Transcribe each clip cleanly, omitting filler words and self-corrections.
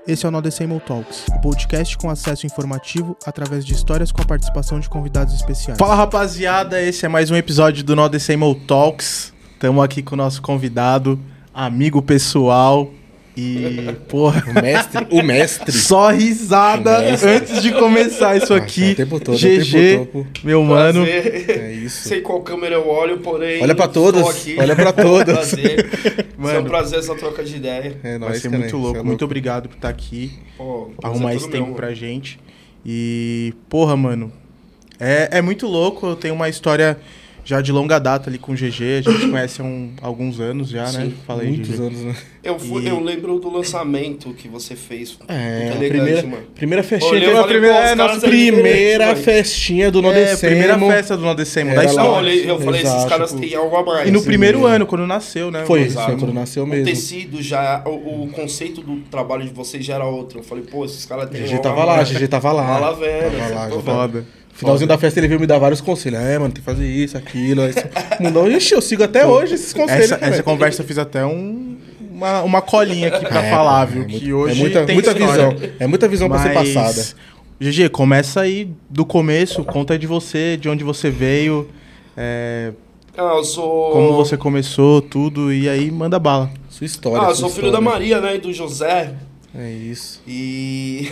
Esse é o Nodecemol Talks, o podcast com acesso informativo através de histórias com a participação de convidados especiais. Fala rapaziada, esse é mais um episódio do Nodecemol Talks. Estamos aqui com o nosso convidado, amigo pessoal e, porra... O mestre. Só risada antes de começar isso aqui. O tempo todo, GG, meu mano. É isso. Sei qual câmera eu olho, porém... Olha pra todos, olha pra todos. Prazer. Mano, É um prazer essa troca de ideia. É, vai nóis, ser também. muito louco. Muito obrigado por estar aqui, Pô, arrumar prazer esse todo tempo meu, pra gente. E, porra, mano, é muito louco. Eu tenho uma história já de longa data ali com o GG. A gente conhece há alguns anos já, né? Sim, Fala aí, Muitos GG. anos, né? Eu lembro do lançamento que você fez. É, Muito a elegante, mano. primeira festinha. Olhei, Teve eu a falei, primeira, pô, os nossa caras são diferentes, primeira mano. festinha do Nodecemol. Primeira festa do Nodecemol da Era lá. Não, história. eu falei, Exato, esses caras tipo, têm algo a mais. E no assim. primeiro ano, quando nasceu, né? Foi, mano? isso Exato. foi quando nasceu O mesmo. tecido já, o conceito do trabalho de vocês já era outro. Eu falei, pô, esses caras têm GG algo tava a lá, mais. GG tava lá. Tava lá, velho. Tava lá, tô já tava. Foda. Finalzinho da festa ele veio me dar vários conselhos. Mano, tem que fazer isso, aquilo. Mundão, ixi, eu sigo até hoje esses conselhos. Essa velho. conversa eu fiz até uma colinha aqui pra falar, viu? Que hoje é tem muita história. visão. É muita visão pra ser Mas, passada. GG, começa aí do começo, conta aí de você, de onde você veio, Eu sou... como você começou, tudo, e aí manda bala. Sua história. eu sua sou filho história. da Maria, né? E do José. É isso. E...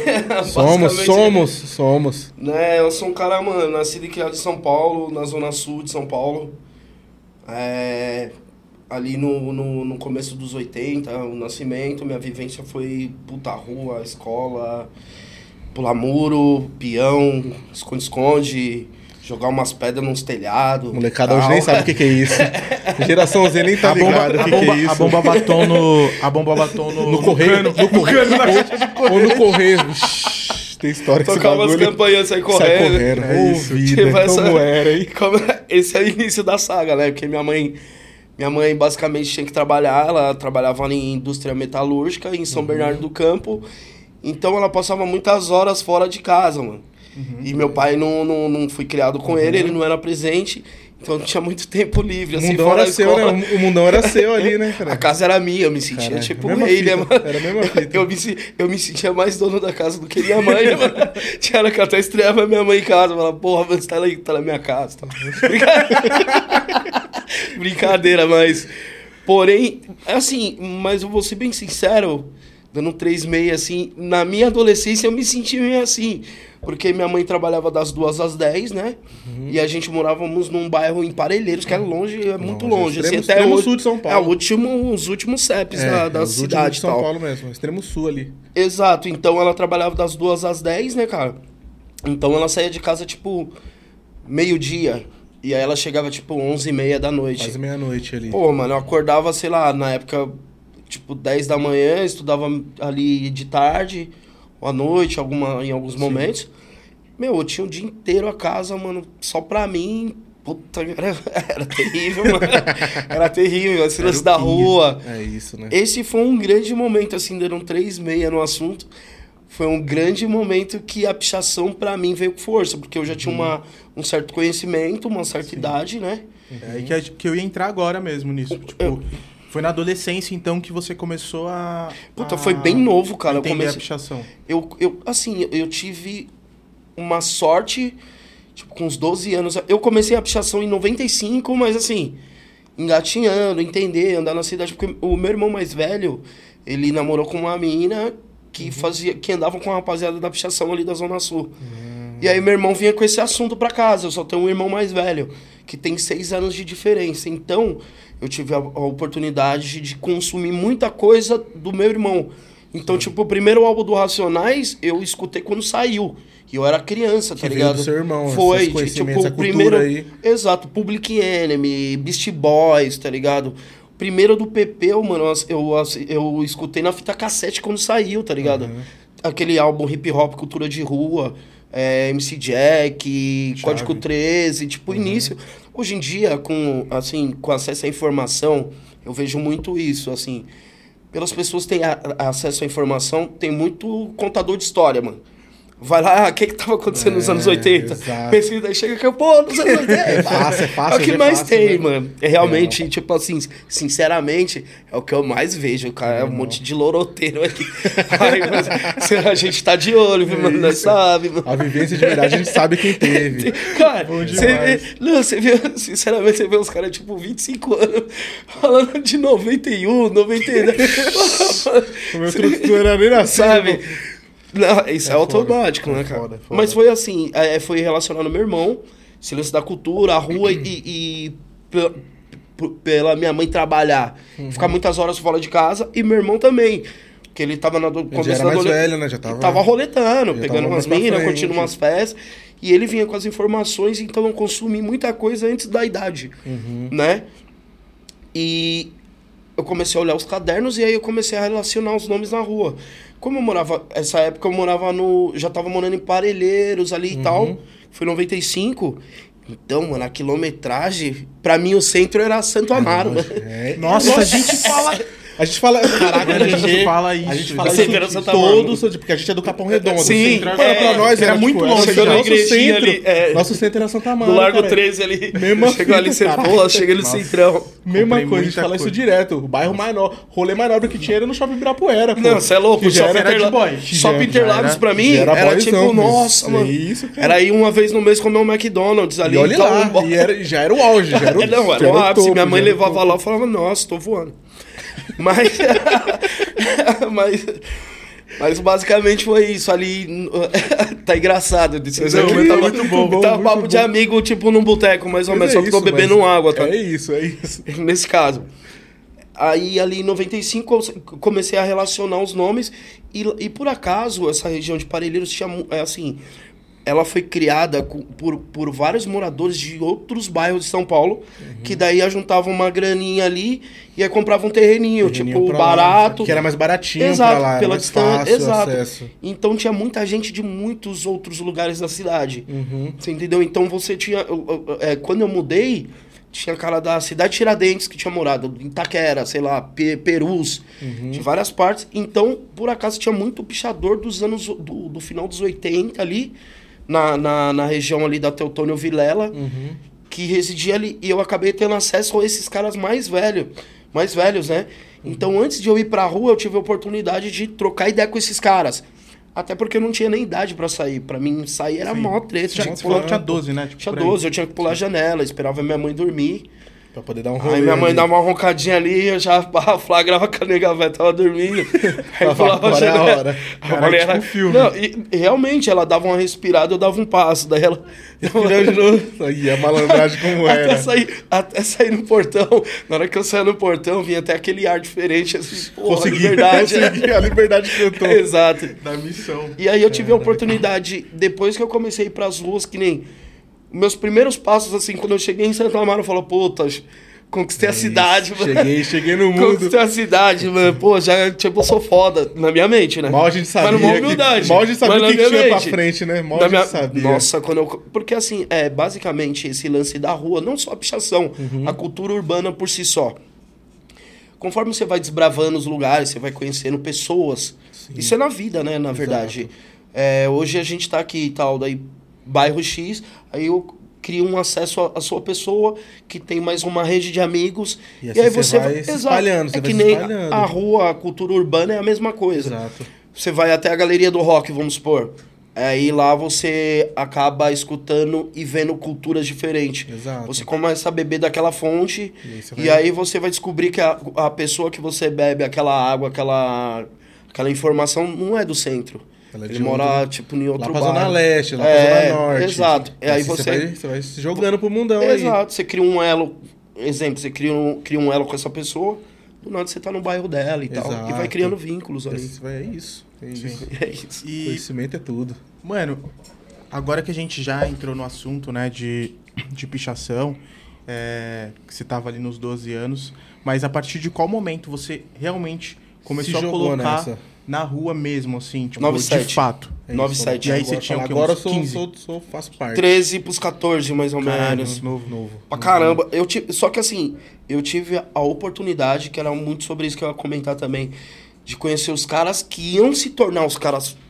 Somos. Né, eu sou um cara, mano, nascido e criado em São Paulo, na zona sul de São Paulo. Ali no começo dos 80, o nascimento, minha vivência foi puta rua, escola, pular muro, peão, esconde-esconde, jogar umas pedras nos telhados. Molecada hoje nem sabe o que é isso. Geração Z nem tá ligado o que é isso. A bomba batom no No correio. Ou no correio. Tem história que Tocar umas campanhas, sair correndo. É isso. Vida, Tipo, como era, hein? Esse é o início da saga, né? Porque minha mãe basicamente tinha que trabalhar, ela trabalhava em indústria metalúrgica em São Bernardo do Campo, então ela passava muitas horas fora de casa, mano. E meu pai não fui criado com ele não era presente, então não tinha muito tempo livre, O assim, mundão fora era da seu, escola. né? O mundão era seu ali, né, cara? A casa era minha, eu me sentia Caralho, tipo mesma rei, né, fita, mano? era a mesma fita. Eu me sentia mais dono da casa do que minha mãe, né, mano? Tinha hora que eu até estreava minha mãe em casa, falava, porra, você tá na minha casa. Tá? Brincadeira, mas... Porém, assim, mas eu vou ser bem sincero, dando 3,5, assim, na minha adolescência eu me senti meio assim, porque minha mãe trabalhava das 2 às 10, né? E a gente morávamos num bairro em Parelheiros, que é longe, é muito longe. Assim, até extremo hoje, sul de São Paulo. os últimos CEPs da os últimos cidade de e São tal. Paulo mesmo, extremo sul ali. Exato, então ela trabalhava das 2 às 10, né, cara? Então ela saía de casa, tipo, meio-dia. E aí ela chegava, tipo, 11h30 da noite. Quase meia-noite ali. Pô, mano, eu acordava, sei lá, na época, tipo, 10 da manhã, estudava ali de tarde, ou à noite, em alguns momentos. Meu, eu tinha o dia inteiro a casa, mano, só pra mim. Puta, era terrível, mano. Era terrível, esse lance da rua. É isso, né? Esse foi um grande momento, assim, deram 3,6 no assunto. Foi um grande momento que a pichação, pra mim, veio com força, porque eu já tinha um certo conhecimento, uma certa idade, né? É aí que eu ia entrar agora mesmo nisso. Tipo, foi na adolescência, então, que você começou a... Puta, foi bem novo, cara. Entender a pichação. Eu tive uma sorte, tipo, com uns 12 anos. Eu comecei a pichação em 95, mas assim, engatinhando, entender, andar na cidade. Porque o meu irmão mais velho, ele namorou com uma mina que andava com a rapaziada da pichação ali da Zona Sul. E aí meu irmão vinha com esse assunto pra casa. Eu só tenho um irmão mais velho, que tem 6 anos de diferença. Então, eu tive a oportunidade de consumir muita coisa do meu irmão. Então, tipo, o primeiro álbum do Racionais, eu escutei quando saiu. E eu era criança, tá Que veio ligado? do seu irmão, Foi, esses conhecimentos, tipo, essa o primeiro... cultura aí. Exato, Public Enemy, Beastie Boys, tá ligado? Primeiro do Pepeu, mano, eu escutei na fita cassete quando saiu, tá ligado? Aquele álbum hip hop, cultura de rua, MC Jack, Código 13, tipo, início. Hoje em dia, com acesso à informação, eu vejo muito isso, assim. Pelas pessoas que têm acesso à informação, tem muito contador de história, mano. vai lá, o que tava acontecendo nos anos 80? exato. Pesquisa, aí chega aqui, pô, nos anos 80. É fácil, É o que é mais fácil, tem, né? mano. É realmente, tipo assim, sinceramente, é o que eu mais vejo, cara. É um monte de loroteiro aqui. Ai, mas, a gente tá de olho, viu, mano? Nós sabe, mano. A vivência de verdade a gente sabe quem teve. Cara, Bom você demais. vê, não, você vê, sinceramente, você vê os caras, tipo, 25 anos, falando de 91, 92. O meu truque não era nem nascido. Sabe? Não, isso é, É automático, foda, né, é cara? foda, é foda. Mas foi assim, foi relacionado ao meu irmão, silêncio da cultura, a rua e pela minha mãe trabalhar, ficar muitas horas fora de casa, e meu irmão também, que ele tava na Ele já era mais velho, né? Já tava roletando, já pegando tava umas mais pra minas, frente. curtindo umas festas, e ele vinha com as informações, então eu consumi muita coisa antes da idade, né? E eu comecei a olhar os cadernos e aí eu comecei a relacionar os nomes na rua. Como eu morava, essa época eu morava já tava morando em Parelheiros ali e tal, foi em 95. Então, mano, a quilometragem, pra mim o centro era Santo Amaro, mano. É. Nossa, a gente fala... A gente fala. Caraca, A gente fala isso. A gente fala Você isso vira de Santa todos, porque a gente é do Capão Redondo. Sim, Centro pra nós era muito tipo, longe, chegou já. nosso Igrejinha centro. ali, Nosso centro era Santa Amaro. Do Largo cara. 13 ali, Mesma chegou ali, você, fita. pô, cheguei no Centrão. Mesma Comprei coisa, a gente muita fala isso coisa. direto. O bairro menor, rolê menor do que tinha era no Shopping Ibirapuera. Pô. Não, você é louco, Que já Shopping era de Interlagos. boy. Shopping Já Interlagos era- pra mim já era era boyzão, tipo, mas nossa, é mano. isso, cara. Era ir uma vez no mês comer um McDonald's ali. E olha então, lá, já era o auge, já era o Não, era já o ápice. topo, Minha mãe já era o levava topo. lá e falava, nossa, tô voando. Mas, mas basicamente foi isso ali. Tá engraçado. Isso Não, aqui mas tá tava, muito bom, Tá muito papo bom. de amigo, tipo num boteco, mais ou Mas menos. Só que tô isso, bebendo mas água, tá? É isso, é isso. Nesse caso. Aí, ali em 95, eu comecei a relacionar os nomes. E por acaso, essa região de Parelheiros tinha, assim... Ela foi criada por vários moradores de outros bairros de São Paulo, que daí juntavam uma graninha ali e aí compravam um terreninho, tipo, pra lá, barato. que era mais baratinho Exato, pra lá, era pela mais distância, fácil exato. acesso. Então tinha muita gente de muitos outros lugares da cidade. Uhum. Você entendeu? Então você tinha... quando eu mudei, tinha cara da cidade de Tiradentes que tinha morado, em Itaquera, sei lá, Perus, de várias partes. Então, por acaso, tinha muito pichador dos anos... do final dos 80 ali, na região ali da Teotônio Vilela, que residia ali. E eu acabei tendo acesso a esses caras mais velhos, né? Então, antes de eu ir pra rua, eu tive a oportunidade de trocar ideia com esses caras. Até porque eu não tinha nem idade pra sair. Pra mim, sair era mó treta. Você Tinha que falou pular, que tinha 12, né? Tipo, tinha por aí. 12, eu tinha que pular a janela, esperava minha mãe dormir. Pra poder dar um rolê. Aí minha mãe ali. dava uma roncadinha ali, eu já flagrava que a nega velha tava dormindo. Aí eu pulava a Agora é a janela. hora. Eu Caraca, falei, tipo era- um filme. Não, e realmente, ela dava uma respirada, eu dava um passo. Daí ela virou de novo. Aí a malandragem como era. Até sair no portão. Na hora que eu saía no portão, vinha até aquele ar diferente, assim, porra, Consegui, liberdade. a liberdade cantou. Exato. Da missão. E aí eu tive a oportunidade, depois que eu comecei a ir pras ruas, que nem... Meus primeiros passos, assim, quando eu cheguei em Santa Amaro, eu falo, puta, conquistei a cidade, mano. Cheguei no mundo. Conquistei a cidade, mano. Pô, já, tipo, eu sou foda, na minha mente, né? Mal a gente sabia. Mas numa humildade. Mal a gente sabia Mas o na que minha tinha pra mente. frente, né? Mal Na a gente minha- sabia. Nossa, quando eu... Porque, assim, basicamente, esse lance da rua, não só a pichação, a cultura urbana por si só. Conforme você vai desbravando os lugares, você vai conhecendo pessoas. Isso é na vida, né, na verdade. Hoje a gente tá aqui e tal, daí bairro X, aí eu crio um acesso à sua pessoa, que tem mais uma rede de amigos. E assim aí você vai se Exato. espalhando, você É vai que se nem espalhando. a rua, a cultura urbana é a mesma coisa. Exato. Você vai até a Galeria do Rock, vamos supor. Aí lá você acaba escutando e vendo culturas diferentes. Exato. Você começa a beber daquela fonte E aí você vai- você vai descobrir que a pessoa que você bebe, aquela água, aquela informação não é do centro. Ela é Ele de mora, outro- tipo, em outro Lá pra bairro. Zona Leste, lá É, pra Zona Norte. exato. E Aí assim você- Você vai se jogando pro mundão Exato. Você cria um elo. Exemplo, você cria um elo com essa pessoa, do nada você tá no bairro dela e tal. E vai Exato. criando vínculos aí. ali. É isso. É isso. É isso. E, Conhecimento é tudo. mano, agora que a gente já entrou no assunto, né, de pichação, que você tava ali nos 12 anos, mas a partir de qual momento você realmente começou a jogou colocar nessa. na rua mesmo, assim, tipo, 9-7. de fato? É isso. 9-7. E aí Agora você tinha o fala, quê? Agora eu Uns 15? faço parte. 13 pros 14, mais ou Caralho, menos. novo. Pra caramba. Só que assim, eu tive a oportunidade, que era muito sobre isso que eu ia comentar também, de conhecer os caras que iam se tornar os caras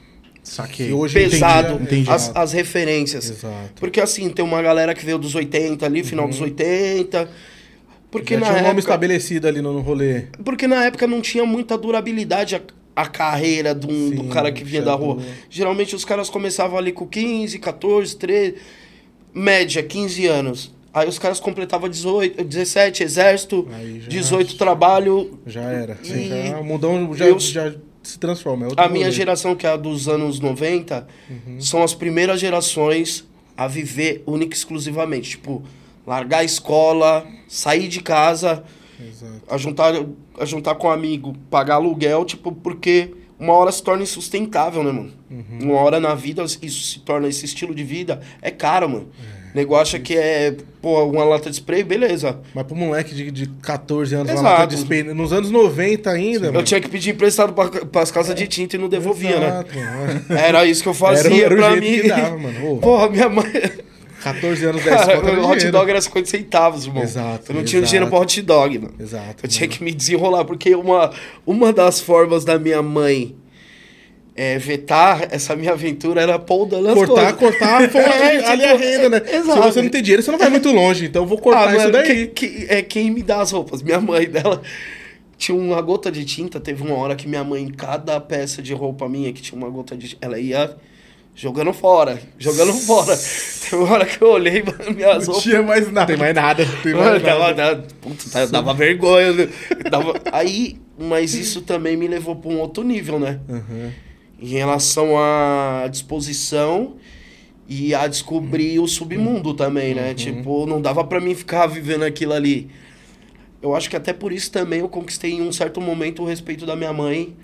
Saquei. E hoje pesado, entendi. as referências. Exato. Porque assim, tem uma galera que veio dos 80 ali, final dos 80. Porque Já na tinha um nome época, estabelecido ali no rolê. porque na época não tinha muita durabilidade a carreira do Sim, cara que vinha já da rua. do- Geralmente os caras começavam ali com 15, 14, 13, média, 15 anos. Aí os caras completavam 18, 17, exército, Aí já- 18, trabalho. Já era. E Sim, já, o mundão já, eu- já se transforma. É outro A minha rolê. geração, que é a dos anos 90, são as primeiras gerações a viver única e exclusivamente. Tipo, largar a escola, sair de casa, Exato. a juntar com um amigo, pagar aluguel, tipo, porque uma hora se torna insustentável, né, mano? Uma hora na vida isso se torna, esse estilo de vida é caro, mano. O negócio acha que é, pô, uma lata de spray, beleza. Mas pro moleque de 14 anos, Exato. uma lata de spray, nos anos 90 ainda, Eu tinha que pedir emprestado pras casas de tinta e não devolvia, né? Exato, mano. Era isso que eu fazia Era o pra jeito mim. que dava, mano. Ô, Porra, minha mãe... 14 anos, 10 Cara, conto era o hot dinheiro. dog era 50 centavos, irmão. Exato, Eu não tinha exato. dinheiro pra hot dog, mano. Exato. Eu tinha que me desenrolar, porque uma das formas da minha mãe vetar essa minha aventura era podando as coisas. Cortar a fonte ali a renda, né? Exato. Se você não tem dinheiro, você não vai muito longe. Então eu vou cortar isso mano, daí. quem me dá as roupas? Minha mãe dela tinha uma gota de tinta. Teve uma hora que minha mãe, em cada peça de roupa minha que tinha uma gota de tinta, ela ia jogando fora. Teve uma hora que eu olhei, mano, minhas Não roupas. tinha mais nada. Tem mais nada. Tem Mano, mais nada. dava vergonha. Né? Aí, mas isso também me levou para um outro nível, né? Uhum. Em relação à disposição e a descobrir o submundo também, né? Tipo, não dava pra mim ficar vivendo aquilo ali. Eu acho que até por isso também eu conquistei em um certo momento o respeito da minha mãe.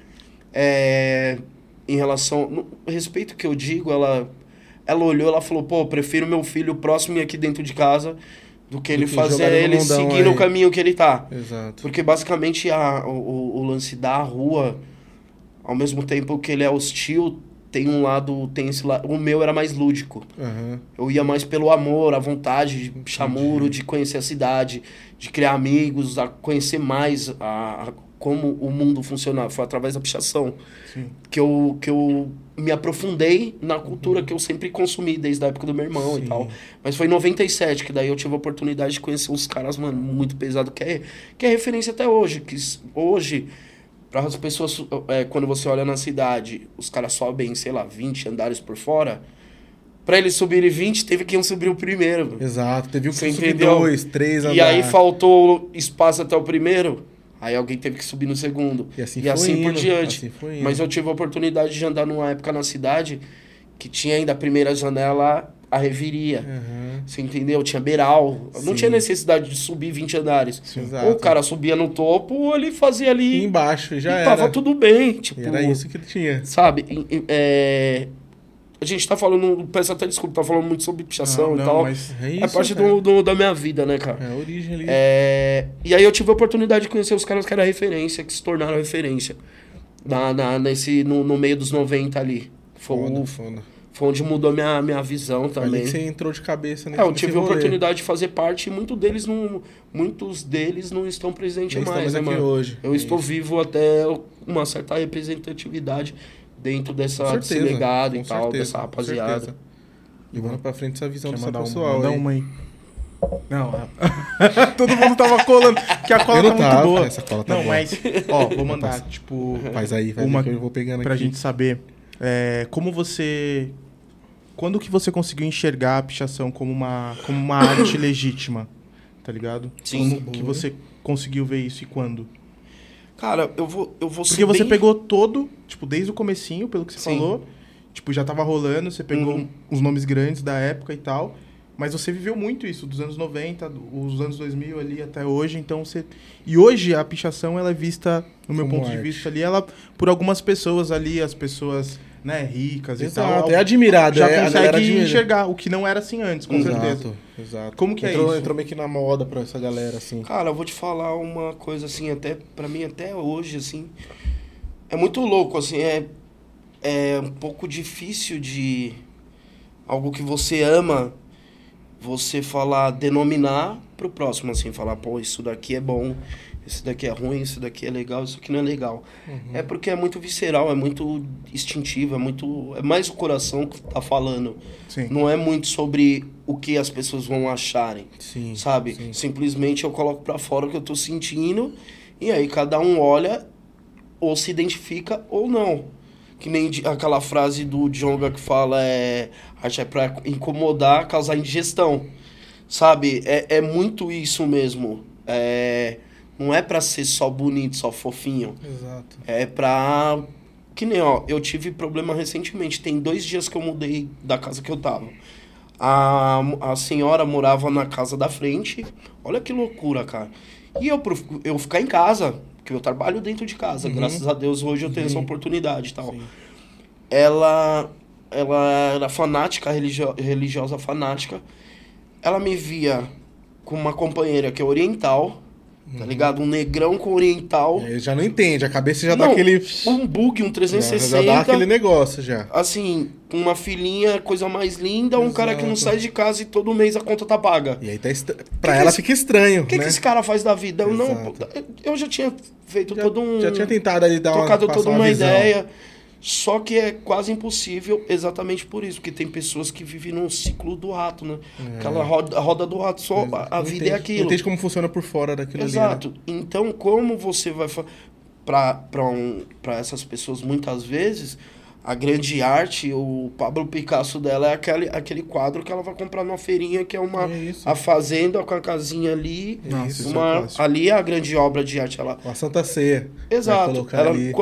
Em relação... O respeito que eu digo, ela olhou, ela falou, pô, prefiro meu filho próximo e aqui dentro de casa do que ele que fazer jogar ele no ele mundão seguir no aí. caminho que ele tá. Exato. Porque basicamente o lance da rua, ao mesmo tempo que ele é hostil, tem um lado, tem esse lado. O meu era mais lúdico. Uhum. Eu ia mais pelo amor, a vontade de puxar muro, de conhecer a cidade, de criar amigos, a conhecer mais como o mundo funcionava. Foi através da pichação que eu me aprofundei na cultura que eu sempre consumi desde a época do meu irmão e tal. Mas foi em 97 que daí eu tive a oportunidade de conhecer uns caras, mano, muito pesado, que é referência até hoje. Que hoje, para as pessoas, quando você olha na cidade, os caras sobem, sei lá, 20 andares por fora. Pra eles subirem 20, teve que subir o primeiro. Exato. Teve um que Você subiu entendeu? 2, 3 E aí faltou espaço até o primeiro, aí alguém teve que subir no segundo. E assim por foi indo, diante. assim foi indo. Mas eu tive a oportunidade de andar numa época na cidade que tinha ainda a primeira janela, a reviria. Uhum. Você entendeu? Tinha beiral. Não Sim. tinha necessidade de subir 20 andares. Exato. Ou o cara subia no topo, ou ele fazia E ali embaixo, e já e era. tava tudo bem. Tipo, E era isso que ele tinha. sabe? A gente tá falando, peço até desculpa, tá falando muito sobre pichação Não, e tal. mas É isso, É parte cara. da minha vida, né, cara? É a origem ali. E aí eu tive a oportunidade de conhecer os caras que eram referência, que se tornaram referência no meio dos 90 ali. Foda, foda. Foi onde mudou minha visão Ali também. que você entrou de cabeça nesse Eu tive a rolê. oportunidade de fazer parte e muitos deles não estão presentes Nem mais, estamos né, aqui mano? hoje. Eu estou Isso. vivo até uma certa representatividade dentro desse legado e com tal, certeza, dessa com rapaziada. certeza. Levando pra frente essa visão Quer dessa mandar pessoal manda aí. uma aí. Não, todo mundo tava colando, que a cola Eu tá não muito tava, boa. essa cola tá não, boa. mas, ó, vou mandar, tipo, Faz aí, uma que eu vou pegando pra aqui. gente saber como você... Quando que você conseguiu enxergar a pichação como uma arte legítima, tá ligado? Sim. Como que você conseguiu ver isso e quando? Cara, eu vou Porque ser você bem... pegou todo, tipo, desde o comecinho, pelo que você Sim. falou, tipo, já tava rolando, você pegou os nomes grandes da época e tal, mas você viveu muito isso, dos anos 90, os anos 2000 ali até hoje, então você... E hoje a pichação, ela é vista, no meu Como ponto de arte. vista ali, ela, por algumas pessoas ali, as pessoas, né, ricas e Exato, tal, é admirado. já a galera consegue admira. enxergar, o que não era assim antes, com certeza. Exato. Como que é entrou, isso? Entrou meio que na moda pra essa galera, assim. Cara, eu vou te falar uma coisa assim, até pra mim até hoje, assim, é muito louco, assim, é um pouco difícil de algo que você ama, você falar, denominar pro próximo, assim, falar, pô, isso daqui é bom, esse daqui é ruim, esse daqui é legal, isso aqui não é legal. É porque é muito visceral, é muito instintivo, é mais o coração que tá falando. Sim. Não é muito sobre o que as pessoas vão acharem, Sim, sabe? sim. Simplesmente eu coloco pra fora o que eu tô sentindo e aí cada um olha ou se identifica ou não. Que nem aquela frase do Djonga que fala arte é pra incomodar, causar indigestão. Sabe? É muito isso mesmo. Não é pra ser só bonito, só fofinho. Exato. É pra... Que nem, ó, eu tive problema recentemente. Tem 2 dias que eu mudei da casa que eu tava. A senhora morava na casa da frente. Olha que loucura, cara. E eu ficar em casa, porque eu trabalho dentro de casa. Graças a Deus, hoje eu tenho essa oportunidade e tal. Sim. Ela era fanática, religiosa fanática. Ela me via com uma companheira que é oriental, tá ligado? Um negrão com oriental. Ele já não entende, a cabeça já dá Não, aquele... um bug, um 360. Já dá aquele negócio já. Assim, uma filhinha, coisa mais linda, um cara que não Exato. sai de casa e todo mês a conta tá paga. E aí pra ela fica estranho, O que né? esse cara faz da vida? Eu não, Exato. eu já tinha feito todo um... Já tinha tentado ali dar tocado passar toda uma visão. ideia. Só que é quase impossível exatamente por isso. Porque tem pessoas que vivem num ciclo do rato, né? Aquela roda do rato, só a Não vida entende, é aquilo. Não entende como funciona por fora daquilo Exato. ali, né? Então, como você vai... Para essas pessoas, muitas vezes, a grande arte, o Pablo Picasso dela é aquele quadro que ela vai comprar numa feirinha, que é É isso. a fazenda com a casinha ali. Nossa, isso é Uma, clássico. ali é a grande obra de arte. Ela, Uma Santa Ceia. Vai exato. colocar ali.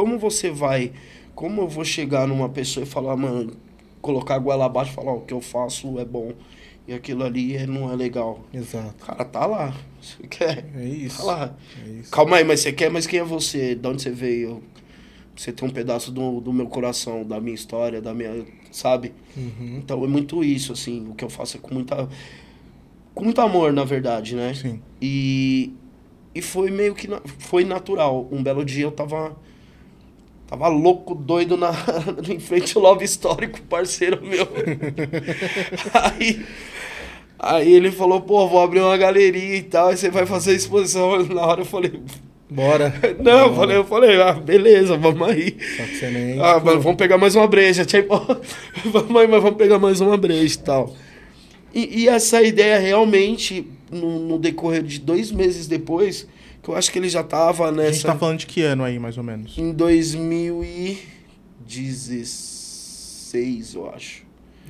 Como eu vou chegar numa pessoa e falar, mano, colocar a goela abaixo e falar, o que eu faço é bom e aquilo ali não é legal. Exato. Cara, tá lá. Você quer? É isso. Tá lá. É isso. Calma aí, mas você quer? Mas quem é você? De onde você veio? Você tem um pedaço do meu coração, da minha história, da minha... Sabe? Então é muito isso, assim. O que eu faço é com muito amor, na verdade, né? Sim. E foi meio que... Foi natural. Um belo dia eu tava louco, doido em frente ao Love Story com o parceiro meu. Aí ele falou, pô, vou abrir uma galeria e tal, aí você vai fazer exposição. Na hora eu falei... Bora. Não, Bora. eu falei, beleza, vamos aí. Só que você nem... Mas vamos pegar mais uma breja. Tipo, vamos aí, mas vamos pegar mais uma breja e tal. E essa ideia realmente, no decorrer de 2 meses depois, que eu acho que ele já tava A nessa... gente tá falando de que ano aí, mais ou menos? Em 2016, eu acho.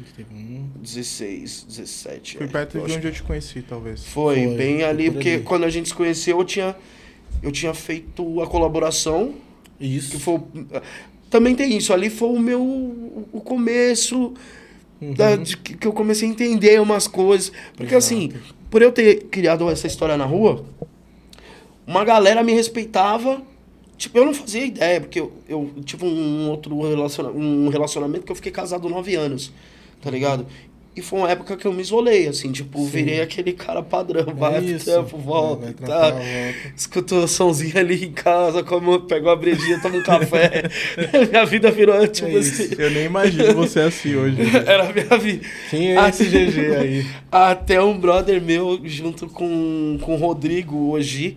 16, 17. Foi perto eu de acho. onde eu te conheci, talvez. Foi, bem ali, por porque ali. quando a gente se conheceu, eu tinha feito a colaboração, Isso. que foi... Também tem isso, ali foi o começo que eu comecei a entender umas coisas. Porque assim, por eu ter criado essa história na rua, uma galera me respeitava. Tipo, eu não fazia ideia, porque eu tive um relacionamento que eu fiquei casado 9 anos, tá ligado? E foi uma época que eu me isolei, assim, tipo, virei aquele cara padrão, vai pro isso. trampo, volta Vai e trampar, tal. volta. Escutou o somzinho ali em casa, pegou a brejinha, toma um café. Minha vida virou, tipo assim... Eu nem imagino você assim hoje. Era a minha vida. Quem é esse GG aí? Até um brother meu, junto com o Rodrigo, hoje,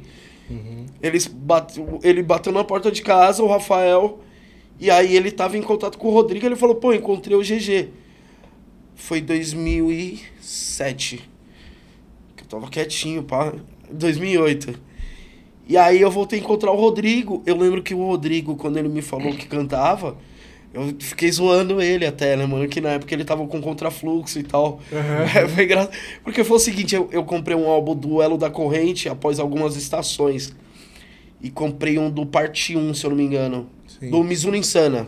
ele bateu na porta de casa, o Rafael, e aí ele tava em contato com o Rodrigo, ele falou, pô, encontrei o GG. Foi 2007. Que eu tava quietinho, pá. 2008. E aí eu voltei a encontrar o Rodrigo. Eu lembro que o Rodrigo, quando ele me falou que cantava, eu fiquei zoando ele até, né, mano? Que na época ele tava com contrafluxo e tal. Foi engraçado. Porque foi o seguinte, eu comprei um álbum do Elo da Corrente após algumas estações. E comprei um do Parte 1, se eu não me engano. Sim. Do Mizuno Insana.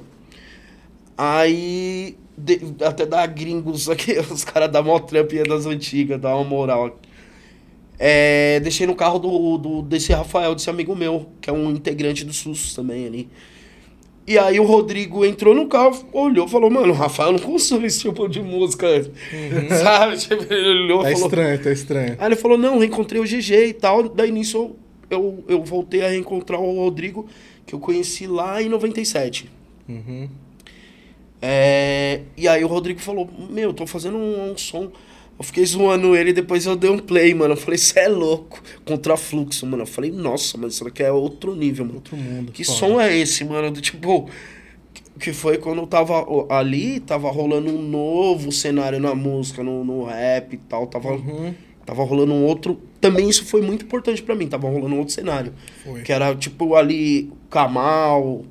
Aí... até da gringos aqui, os caras da Motramp e das antigas, dá uma moral. Deixei no carro desse Rafael, desse amigo meu, que é um integrante do SUS também ali. E aí o Rodrigo entrou no carro, olhou e falou, mano, o Rafael não consome esse tipo de música, sabe? Tipo, ele olhou e falou... Tá estranho. Aí ele falou, não, reencontrei o GG e tal. Daí nisso eu voltei a reencontrar o Rodrigo, que eu conheci lá em 97. Uhum. E aí o Rodrigo falou, tô fazendo um som, Eu fiquei zoando ele, depois eu dei um play, mano. Eu falei, cê é louco. Contrafluxo, mano. Eu falei, nossa, mas isso daqui é outro nível, mano. Outro mundo. Que foda. som é esse, mano? Do tipo... Que foi quando eu tava ali, tava rolando um novo cenário na música, no rap e tal. Tava rolando um outro... Também isso foi muito importante pra mim. Tava rolando um outro cenário. Foi. Que era, tipo, ali, Kamal...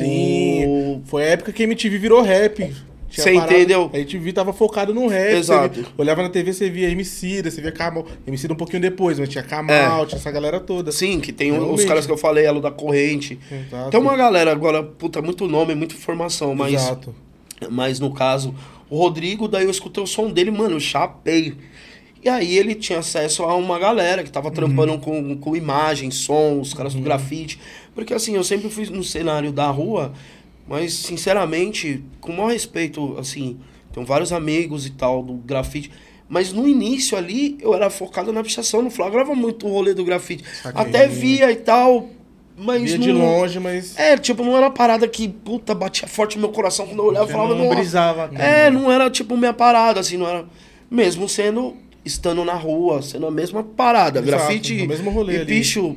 Sim, foi a época que a MTV virou rap. Você entendeu? A MTV tava focado no rap. Exato. Olhava na TV, você via Emicida, você via Kamal. Emicida um pouquinho depois, mas tinha Kamal, tinha essa galera toda. Sim, que tem Realmente. os caras que eu falei, Elo da Corrente. Exato. Tem uma galera agora, puta, muito nome, muita informação, mas... Exato. Mas no caso, o Rodrigo, daí eu escutei o som dele, mano, eu chapei. E aí ele tinha acesso a uma galera que tava trampando com imagem, som, os caras do grafite. Porque assim, eu sempre fui no cenário da rua, mas sinceramente, com o maior respeito, assim, tenho vários amigos e tal do grafite. Mas no início ali, eu era focado na pichação, não flagrava muito o rolê do grafite. Saquei. Até via e tal, mas Via não... de longe, mas... tipo, não era uma parada que, puta, batia forte no meu coração quando eu olhava e falava, não nossa. brisava. Não era tipo minha parada, assim, não era... Mesmo estando na rua, sendo a mesma parada. Exato, Grafite no mesmo rolê e ali. picho,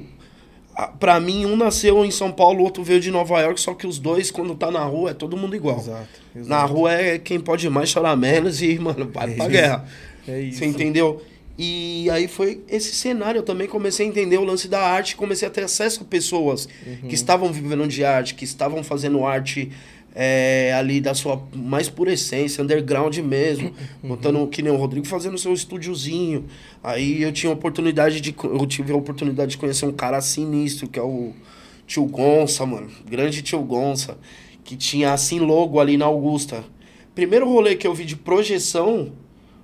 pra mim, um nasceu em São Paulo, o outro veio de Nova York, só que os dois, quando tá na rua, é todo mundo igual. Exato. Na rua é quem pode mais chorar menos e, mano, vai pra guerra. É isso. Você entendeu? E aí foi esse cenário, eu também comecei a entender o lance da arte, comecei a ter acesso a pessoas que estavam vivendo de arte, que estavam fazendo arte ali da sua mais pura essência, underground mesmo, botando, que nem o Rodrigo, fazendo seu estúdiozinho. Aí eu tive a oportunidade de conhecer um cara sinistro, que é o Tio Gonça, mano, grande Tio Gonça, que tinha assim logo ali na Augusta. Primeiro rolê que eu vi de projeção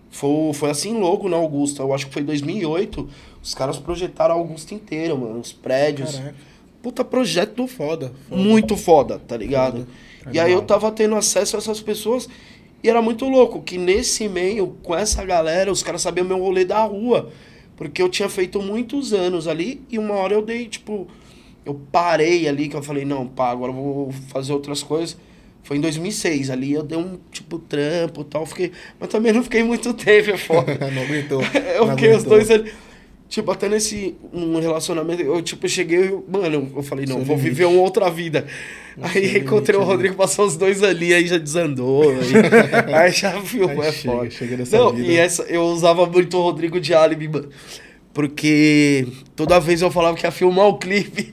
foi assim logo na Augusta, eu acho que foi em 2008, os caras projetaram a Augusta inteira, mano, os prédios. Caraca. Puta projeto Foda. muito foda, tá ligado? Foda. E aí eu tava tendo acesso a essas pessoas e era muito louco que nesse meio, com essa galera, os caras sabiam meu rolê da rua. Porque eu tinha feito muitos anos ali e uma hora eu dei, tipo... Eu parei ali, que eu falei, não, pá, agora eu vou fazer outras coisas. Foi em 2006, ali eu dei um, tipo, trampo e tal, fiquei... Mas também não fiquei muito tempo, é foda. Não aguentou. Eu fiquei os dois ali... Tipo, até um relacionamento, eu tipo, cheguei, mano, eu falei, não, Seu vou limite. viver uma outra vida. Aí encontrei o Rodrigo, passou os dois ali, aí já desandou, aí já viu, Aí é chega, foda. chega dessa Não, vida. e eu usava muito o Rodrigo de álibi, mano. Porque toda vez eu falava que ia filmar o clipe.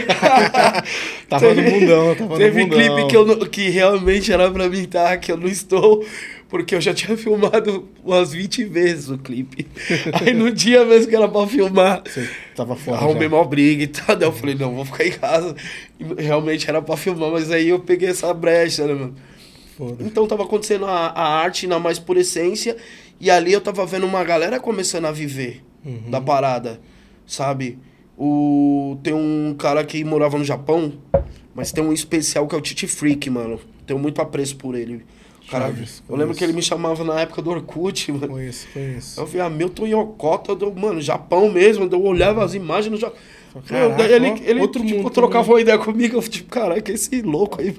Tava no mundão, tava no Teve mundão. clipe que realmente era pra mim, tá? Que eu não estou, porque eu já tinha filmado umas 20 vezes o clipe. Aí no dia mesmo que era pra filmar, Você tava fora arrumei já. mal briga e tal. Daí eu falei, não, vou ficar em casa. E realmente era pra filmar, mas aí eu peguei essa brecha, né, mano? Foda. Então tava acontecendo a arte na mais pura essência. E ali eu tava vendo uma galera começando a viver da parada, sabe? Tem um cara que morava no Japão, mas tem um especial que é o Titi Freak, mano. Tenho muito apreço por ele. Cara, Chaves, eu lembro conheço. que ele me chamava na época do Orkut, mano. Conheço. Eu vi Milton Yokota, mano, Japão mesmo. Eu olhava as imagens no Japão. Caraca, Ele outro tipo, mundo trocava também. uma ideia comigo. Eu tipo, caraca, esse louco aí.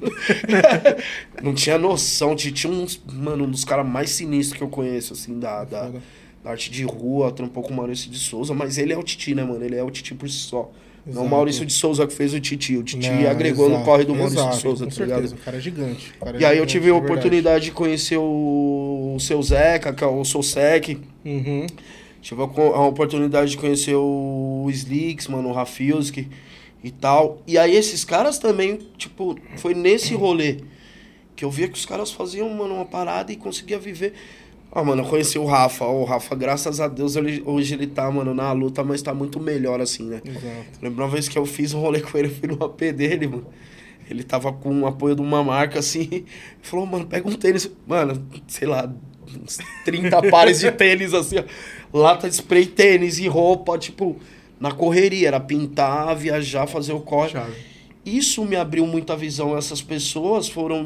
Não tinha noção. Tinha um dos caras mais sinistros que eu conheço, assim, da arte de rua. Trampou com o Maurício de Souza. Mas ele é o Titi, né, mano? Ele é o Titi por si só. Não Exato. o Maurício de Souza que fez o Titi. O Titi Não, agregou no exato, corre do Maurício exato, de Souza, com tá certeza. ligado? O cara é gigante. O cara é E aí eu gigante, tive de a verdade. oportunidade de conhecer o seu Zeca, que é o Soul Sec. Uhum. Tive a oportunidade de conhecer o Slicks, mano, o Rafilski e tal. E aí esses caras também, tipo, foi nesse rolê que eu via que os caras faziam, mano, uma parada e conseguia viver. Ah, mano, eu conheci o Rafa. O Rafa, graças a Deus, hoje ele tá, mano, na luta, mas tá muito melhor, assim, né? Exato. Lembra uma vez que eu fiz um rolê com ele, eu fui no AP dele, mano. Ele tava com o apoio de uma marca, assim, e falou, mano, pega um tênis. Mano, sei lá, uns 30 pares de tênis, assim, ó. Lata de spray, tênis e roupa, tipo, na correria. Era pintar, viajar, fazer o corre. Chave. Isso me abriu muita visão. Essas pessoas foram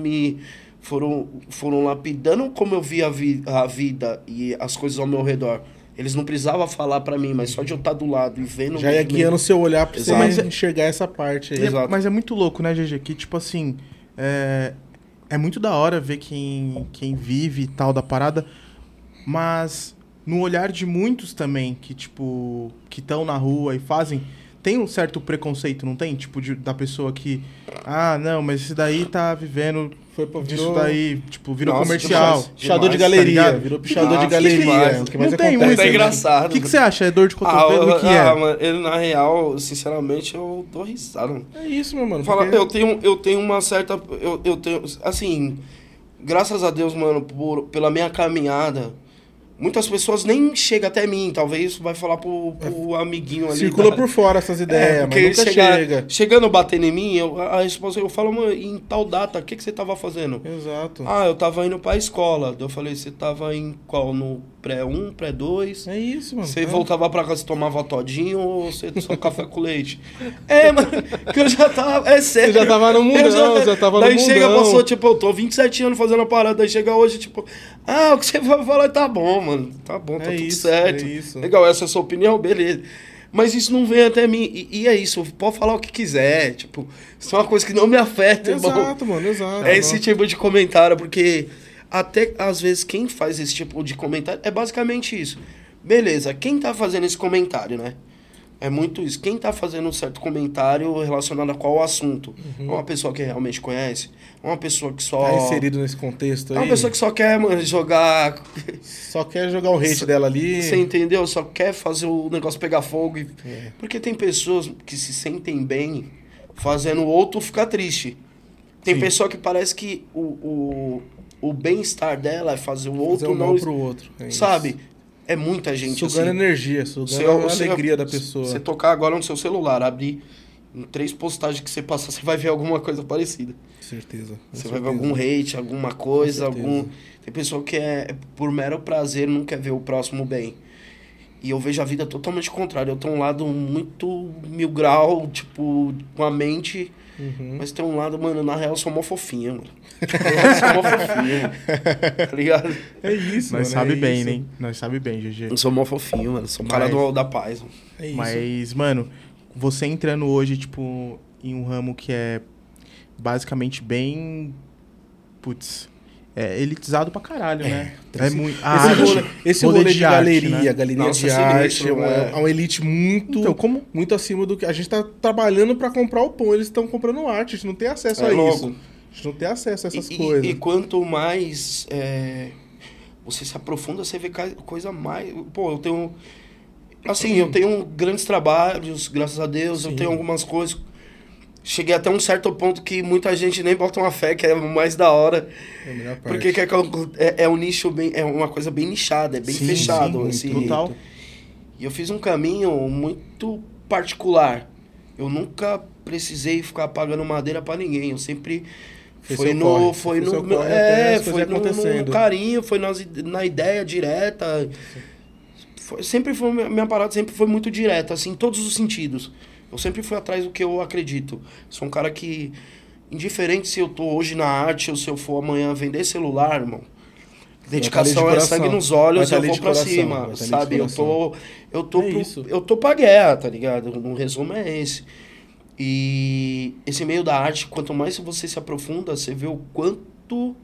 lapidando como eu via a vida e as coisas ao meu redor. Eles não precisavam falar pra mim, mas só de eu estar do lado e vendo... Já ia guiando o seu olhar pra Exato. você enxergar essa parte aí. Exato. Mas é muito louco, né, GG? Que, tipo assim, é muito da hora ver quem vive e tal da parada, mas no olhar de muitos também, que, tipo, que estão na rua e fazem, tem um certo preconceito, não tem? Tipo, da pessoa que, não, mas esse daí tá vivendo disso daí, tipo, virou comercial. Pichador de Demais, galeria, tá ligado? virou pichador de Demais. galeria. O que mais Não tem acontece? muito, É engraçado. O que você acha? É dor de cotovelo? O que é? Mano, ele, na real, sinceramente, eu dou risada. Mano. É isso, meu mano. Fala, porque- eu tenho uma certa... Eu tenho... Assim, graças a Deus, mano, pela minha caminhada, muitas pessoas nem chegam até mim. Talvez isso vai falar pro amiguinho ali. Circula da- por fora essas ideias, porque mas nunca chega. Chegando batendo em mim, a resposta eu falo, mano, em tal data, o que você tava fazendo? Exato. Eu tava indo pra escola. Eu falei, você tava em qual? No pré-1, pré-2? É isso, mano. Você voltava pra casa e tomava todinho ou você só café com leite? É, mano, que eu já tava... É sério. Você já tava no mundão, Eu já tava no daí chega, mundão. passou, tipo, eu tô 27 anos fazendo a parada, daí chega hoje, tipo... o que você vai falar? Tá bom, mano. Tá bom, tá É tudo isso, certo. é isso. Legal, essa é a sua opinião? Beleza. Mas isso não vem até mim. E é isso, pode falar o que quiser. Tipo, isso é uma coisa que não me afeta, irmão. Exato, mano, exato. É esse tipo de comentário, porque até às vezes quem faz esse tipo de comentário é basicamente isso. Beleza, quem tá fazendo esse comentário, né? É muito isso. Quem tá fazendo um certo comentário relacionado a qual assunto? É uma pessoa que realmente conhece? É uma pessoa que só... Tá inserido nesse contexto aí. É uma pessoa que só quer, mano, jogar... Só quer jogar o hate dela ali. Você entendeu? Só quer fazer o negócio pegar fogo. É. Porque tem pessoas que se sentem bem fazendo o outro ficar triste. Tem Sim. pessoa que parece que o bem-estar dela é fazer o outro Fazer um não... mal pro outro. É isso. Sabe? É muita gente Sugando assim. energia, sugando a alegria da pessoa. Você tocar agora no seu celular, abrir em 3 postagens que você passa, você vai ver alguma coisa parecida. Certeza. com Você vai ver certeza. algum hate, alguma coisa, Com certeza. Tem pessoa que por mero prazer não quer ver o próximo bem. E eu vejo a vida totalmente contrária. Eu tenho um lado muito 1000 grau, tipo, com a mente. Mas tem um lado, mano, na real eu sou mó fofinha, mano. Eu sou mó fofinha, mano. Tá ligado? É isso, Nós mano. sabe é bem, isso. né? Nós sabe bem, GG. Eu sou mó fofinho, mano. Sou um cara da paz, mano. É isso. Mas, mano, você entrando hoje, tipo, em um ramo que é basicamente bem... Putz... elitizado pra caralho, né? É muito... Esse rolê de arte, galeria, né? galeria Nossa, de sinistro, arte, é. é uma elite muito, Então, como... muito acima do que... A gente tá trabalhando pra comprar o pão, eles estão comprando arte, a gente não tem acesso a louco. isso. A gente não tem acesso a essas E coisas. quanto mais você se aprofunda, você vê coisa mais... Pô, eu tenho... Assim, eu tenho grandes trabalhos, graças a Deus. Sim. Eu tenho algumas coisas... Cheguei até um certo ponto que muita gente nem bota uma fé, que é o mais da hora. É a melhor parte. Porque é um nicho bem... É uma coisa bem nichada, é bem Sim, fechado. sim, assim. total. E eu fiz um caminho muito particular. Eu nunca precisei ficar pagando madeira pra ninguém. Eu sempre... Fez Foi seu no, corre, foi fez no, seu meu- corre até as foi coisas no acontecendo. carinho, foi na ideia direta. Sempre foi, minha parada sempre foi muito direta, assim, em todos os sentidos. Eu sempre fui atrás do que eu acredito. Sou um cara que, indiferente se eu tô hoje na arte ou se eu for amanhã vender celular, irmão, dedicação é sangue nos olhos, eu vou pra cima, sabe? Eu tô pra guerra, tá ligado? No resumo é esse. E esse meio da arte, quanto mais você se aprofunda, você vê o quanto...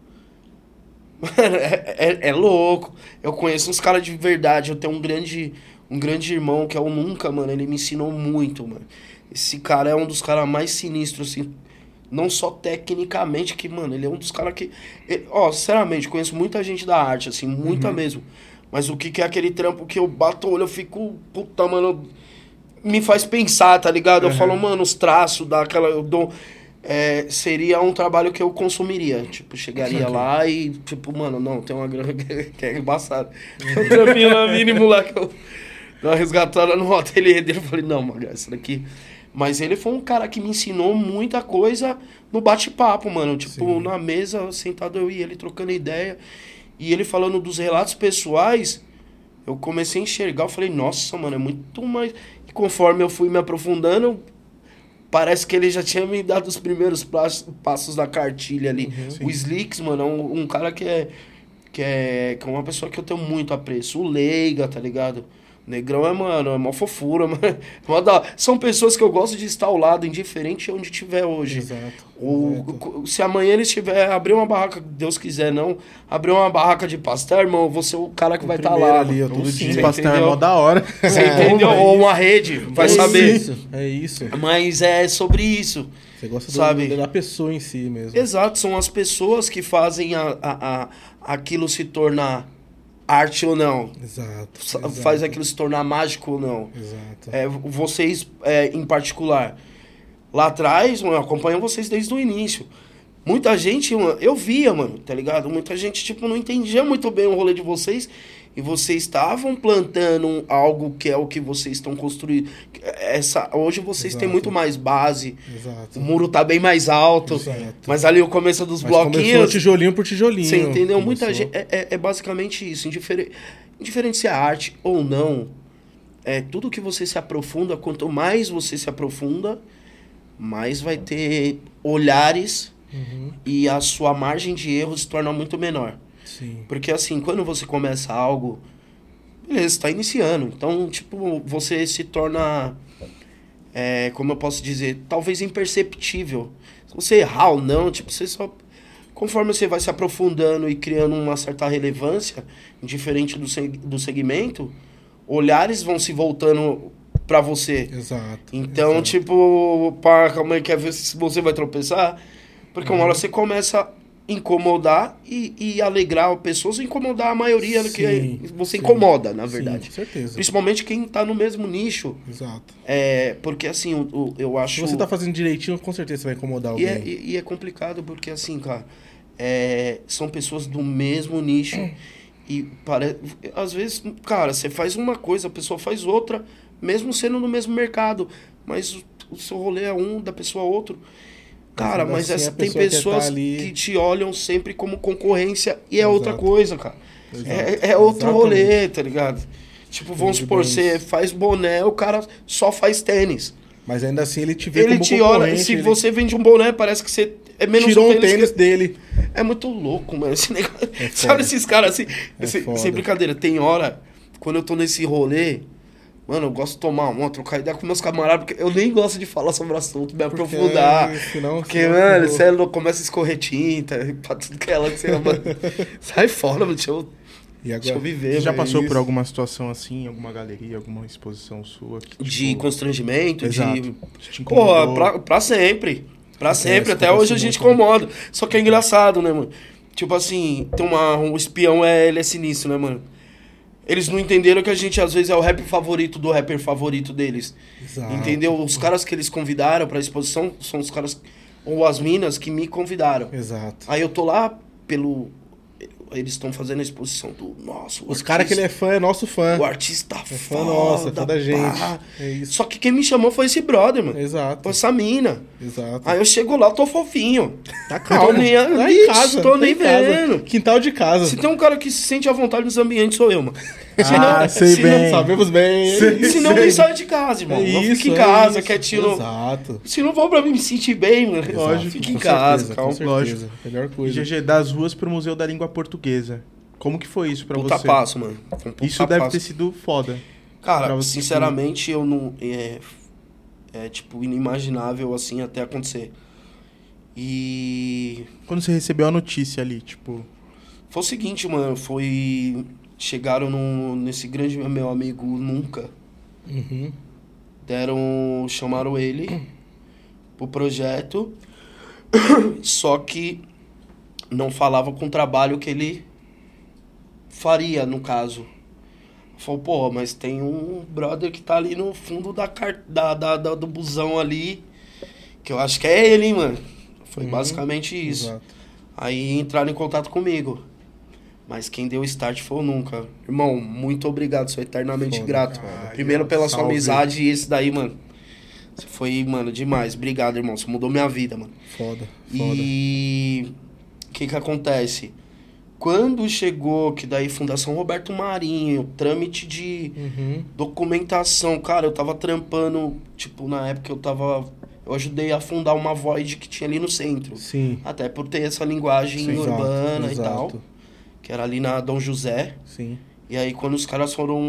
é louco. Eu conheço uns caras de verdade. Eu tenho um grande irmão, que é o Nunca, mano. Ele me ensinou muito, mano. Esse cara é um dos caras mais sinistros, assim. Não só tecnicamente, que, mano, ele é um dos caras que... sinceramente, conheço muita gente da arte, assim, muita mesmo. Mas o que é aquele trampo que eu bato o olho, eu fico... Puta, mano... Me faz pensar, tá ligado? Eu falo, mano, os traços daquela... seria um trabalho que eu consumiria. Tipo, chegaria lá e, tipo, mano, não, tem uma grana que é embaçada. Tem um trampinho lá mínimo lá que eu dei uma resgatada no ateliê dele. Eu falei, não, mano, essa daqui... Mas ele foi um cara que me ensinou muita coisa no bate-papo, mano. Tipo, na mesa, sentado eu e ele trocando ideia. E ele falando dos relatos pessoais, eu comecei a enxergar. Eu falei, nossa, mano, é muito mais... E conforme eu fui me aprofundando, parece que ele já tinha me dado os primeiros passos da cartilha ali. O Slicks, mano, é um cara que é uma pessoa que eu tenho muito apreço. O Leiga, tá ligado? Negrão é, mano, é uma fofura, mano. São pessoas que eu gosto de estar ao lado, indiferente onde estiver hoje. Exato. Se amanhã eles abrir uma barraca, Deus quiser não, abrir uma barraca de pastel, irmão, você é o cara que vai estar lá. Ali, todo dia. Pastel é mó da hora. Você entendeu? Ou uma rede, vai saber. É isso. Mas é sobre isso. Você gosta da pessoa em si mesmo. Exato, são as pessoas que fazem aquilo se tornar arte ou não. Exato. Faz aquilo se tornar mágico ou não. Exato. Vocês, em particular, lá atrás, mano, eu acompanho vocês desde o início. Muita gente, mano, eu via, mano, tá ligado? Muita gente, tipo, não entendia muito bem o rolê de vocês. E vocês estavam plantando algo que é o que vocês estão construindo. Hoje vocês têm muito mais base. Exato. O muro tá bem mais alto. Exato. Mas ali o começo dos bloquinhos... Começou tijolinho por tijolinho. Você entendeu? Muita gente... É basicamente isso. Indiferente se é arte ou não, tudo que você se aprofunda, quanto mais você se aprofunda, mais vai ter olhares e a sua margem de erro se torna muito menor. Sim. Porque assim, quando você começa algo, beleza, tá iniciando. Então, tipo, você se torna, como eu posso dizer, talvez imperceptível. Se você errar ou não, tipo, você só... Conforme você vai se aprofundando e criando uma certa relevância, diferente do segmento, olhares vão se voltando pra você. Exato. Então, tipo, calma aí, quer ver se você vai tropeçar? Porque uma hora você começa... incomodar e alegrar pessoas, incomodar a maioria que você incomoda, na verdade. Sim, com certeza. Principalmente quem tá no mesmo nicho. Exato. Porque assim, eu acho... Se você tá fazendo direitinho, com certeza você vai incomodar alguém. E é complicado porque assim, cara, são pessoas do mesmo nicho e às vezes, cara, você faz uma coisa, a pessoa faz outra, mesmo sendo no mesmo mercado, mas o seu rolê é um, da pessoa outro. Cara, mas assim, tem pessoas que te olham sempre como concorrência e é outra coisa, cara. É outro rolê, tá ligado? Tipo, vamos supor, você faz boné, o cara só faz tênis. Mas ainda assim ele te vê como concorrente. Olha, se você vende um boné, parece que você é menos tirou um tênis dele. É muito louco, mano, esse negócio. Sabe esses caras assim, sem brincadeira, tem hora, quando eu tô nesse rolê, mano, eu gosto de tomar uma, trocar ideia com meus camaradas, porque eu nem gosto de falar sobre o assunto, me aprofundar. Porque, mano, você começa a escorrer tinta, pra tudo que é lá que você ama. Sai fora, mano, deixa eu viver. Você já passou por alguma situação assim, alguma galeria, alguma exposição sua? Que, tipo... De constrangimento? Exato. Pô, pra sempre. Pra sempre, até hoje a gente incomoda. Só que é engraçado, né, mano? Tipo assim, tem um espião, ele é sinistro, né, mano? Eles não entenderam que a gente, às vezes, é o rap favorito do rapper favorito deles. Exato. Entendeu? Os caras que eles convidaram pra exposição são os caras, ou as minas, que me convidaram. Exato. Aí eu tô lá eles estão fazendo a exposição do nosso. Os caras que ele é fã, é nosso fã. O artista fã nosso, é fã da gente. É isso. Só que quem me chamou foi esse brother, mano. Exato. Foi essa mina. Exato. Aí eu chego lá, tô fofinho. Tá calmo. Tô nem tá em casa. Tô nem vendo. Quintal de casa. Se tem um cara que se sente à vontade nos ambientes, sou eu, mano. Sei bem. Sabemos bem. Se não, nem sai de casa, irmão. Não fica em casa, quietinho. Exato. Se não for pra mim me sentir bem, mano. Lógico. Fica em casa, calma. Lógico. Melhor coisa. GG, das ruas pro Museu da Língua Portuguesa. Como que foi isso pra você? Puta passo, mano. Isso deve ter sido foda. Cara, sinceramente, eu não... tipo, inimaginável, assim, até acontecer. E... Quando você recebeu a notícia ali, tipo... Foi o seguinte, mano. Chegaram nesse grande meu amigo Nunca. Uhum. Chamaram ele pro projeto. Só que não falava com o trabalho que ele faria, no caso. Falou, pô, mas tem um brother que tá ali no fundo do busão ali, que eu acho que é ele, hein, mano. Foi basicamente isso. Exato. Aí entraram em contato comigo. Mas quem deu o start foi o Nunca. Irmão, muito obrigado, sou eternamente grato. Primeiro pela sua amizade e esse daí, mano. Você foi, mano, demais. Obrigado, irmão. Você mudou minha vida, mano. Foda. E o que acontece? Quando chegou, que daí Fundação Roberto Marinho, trâmite de documentação, cara, eu tava trampando, tipo, na época eu ajudei a fundar uma Void que tinha ali no centro. Sim. Até por ter essa linguagem urbana e tal, que era ali na Dom José. Sim. E aí quando os caras foram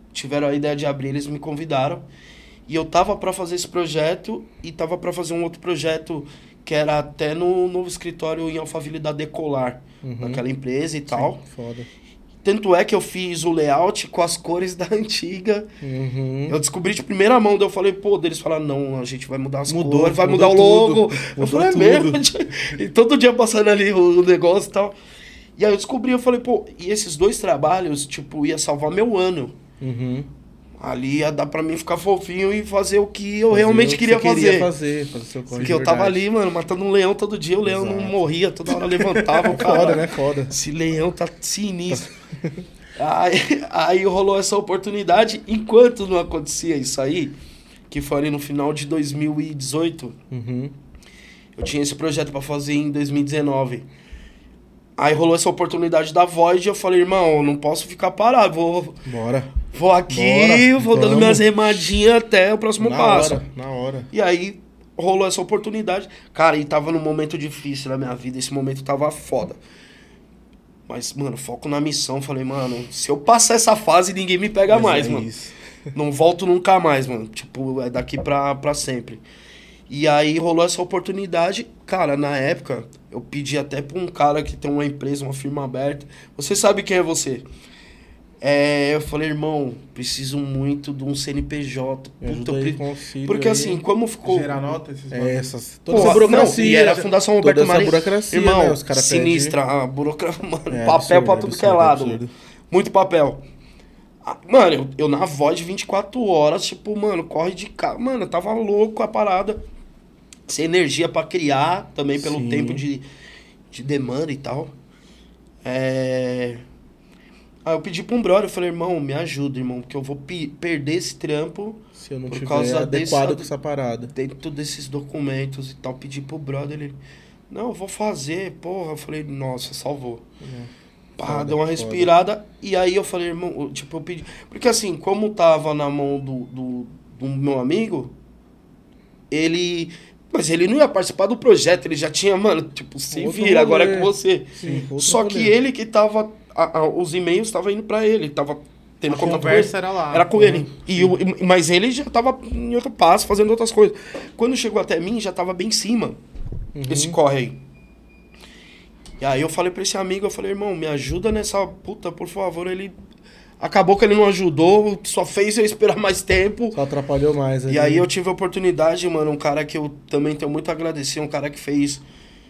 tiveram a ideia de abrir, eles me convidaram. E eu tava pra fazer esse projeto e tava pra fazer um outro projeto que era até no novo escritório em Alphaville da Decolar, naquela empresa e tal. Foda. Tanto é que eu fiz o layout com as cores da antiga. Eu descobri de primeira mão, daí eu falei, pô, eles falaram, não, a gente vai mudar as cores, vai mudar o logo. Eu falei, é mesmo? E todo dia passando ali o negócio e tal. E aí eu descobri, eu falei, pô, e esses 2 trabalhos, tipo, ia salvar meu ano. Ali ia dar pra mim ficar fofinho e fazer o que eu realmente queria fazer. Fazer seu corre. Porque eu tava ali, mano, matando um leão todo dia, o leão não morria, toda hora levantava, o cara. Foda, né? Foda. Esse leão tá sinistro. aí rolou essa oportunidade, enquanto não acontecia isso aí, que foi ali no final de 2018, eu tinha esse projeto pra fazer em 2019. Aí rolou essa oportunidade da Void e eu falei, irmão, eu não posso ficar parado, vou aqui, vou dando minhas remadinhas até o próximo passo. Na hora. E aí rolou essa oportunidade. Cara, e tava num momento difícil na minha vida, esse momento tava foda. Mas, mano, foco na missão. Falei, mano, se eu passar essa fase, ninguém me pega mais, mano. Isso. Não volto nunca mais, mano. Tipo, é daqui pra sempre. E aí rolou essa oportunidade. Cara, na época, eu pedi até pra um cara que tem uma empresa, uma firma aberta. Você sabe quem é você? Eu falei, irmão, preciso muito de um CNPJ. Puta, porque aí, assim, como ficou... Gerar nota, esses essas... Toda essa burocracia. Não, e era a Fundação Roberto Marinho. Burocracia, irmão, né? Os cara sinistra. A burocracia, mano, papel absurdo, pra tudo que é lado. Mano. Muito papel. Mano, eu na voz 24 horas, tipo, mano, corre de carro. Mano, eu tava louco a parada. Sem energia pra criar, também pelo tempo de demanda e tal. Aí eu pedi pra um brother, eu falei, irmão, me ajuda, irmão, porque eu vou perder esse trampo se eu não tiver adequado com essa parada. Dentro desses documentos e tal, pedi pro brother, ele, não, eu vou fazer, porra. Eu falei, nossa, salvou. Pá, deu uma respirada, e aí eu falei, irmão, tipo, eu pedi... Porque assim, como tava na mão do meu amigo, mas ele não ia participar do projeto, ele já tinha, mano, tipo, se vira, agora é com você. Sim, só que ele que tava... os e-mails estavam indo pra ele, tava tendo contato com ele. A conversa era lá. Era com ele. Mas ele já tava em outro passo, fazendo outras coisas. Quando chegou até mim, já tava bem em cima. Esse corre aí. E aí eu falei pra esse amigo, eu falei, irmão, me ajuda nessa puta, por favor. Ele... Acabou que ele não ajudou, só fez eu esperar mais tempo. Só atrapalhou mais. E aí eu tive a oportunidade, mano, um cara que eu também tenho muito a agradecer, um cara que fez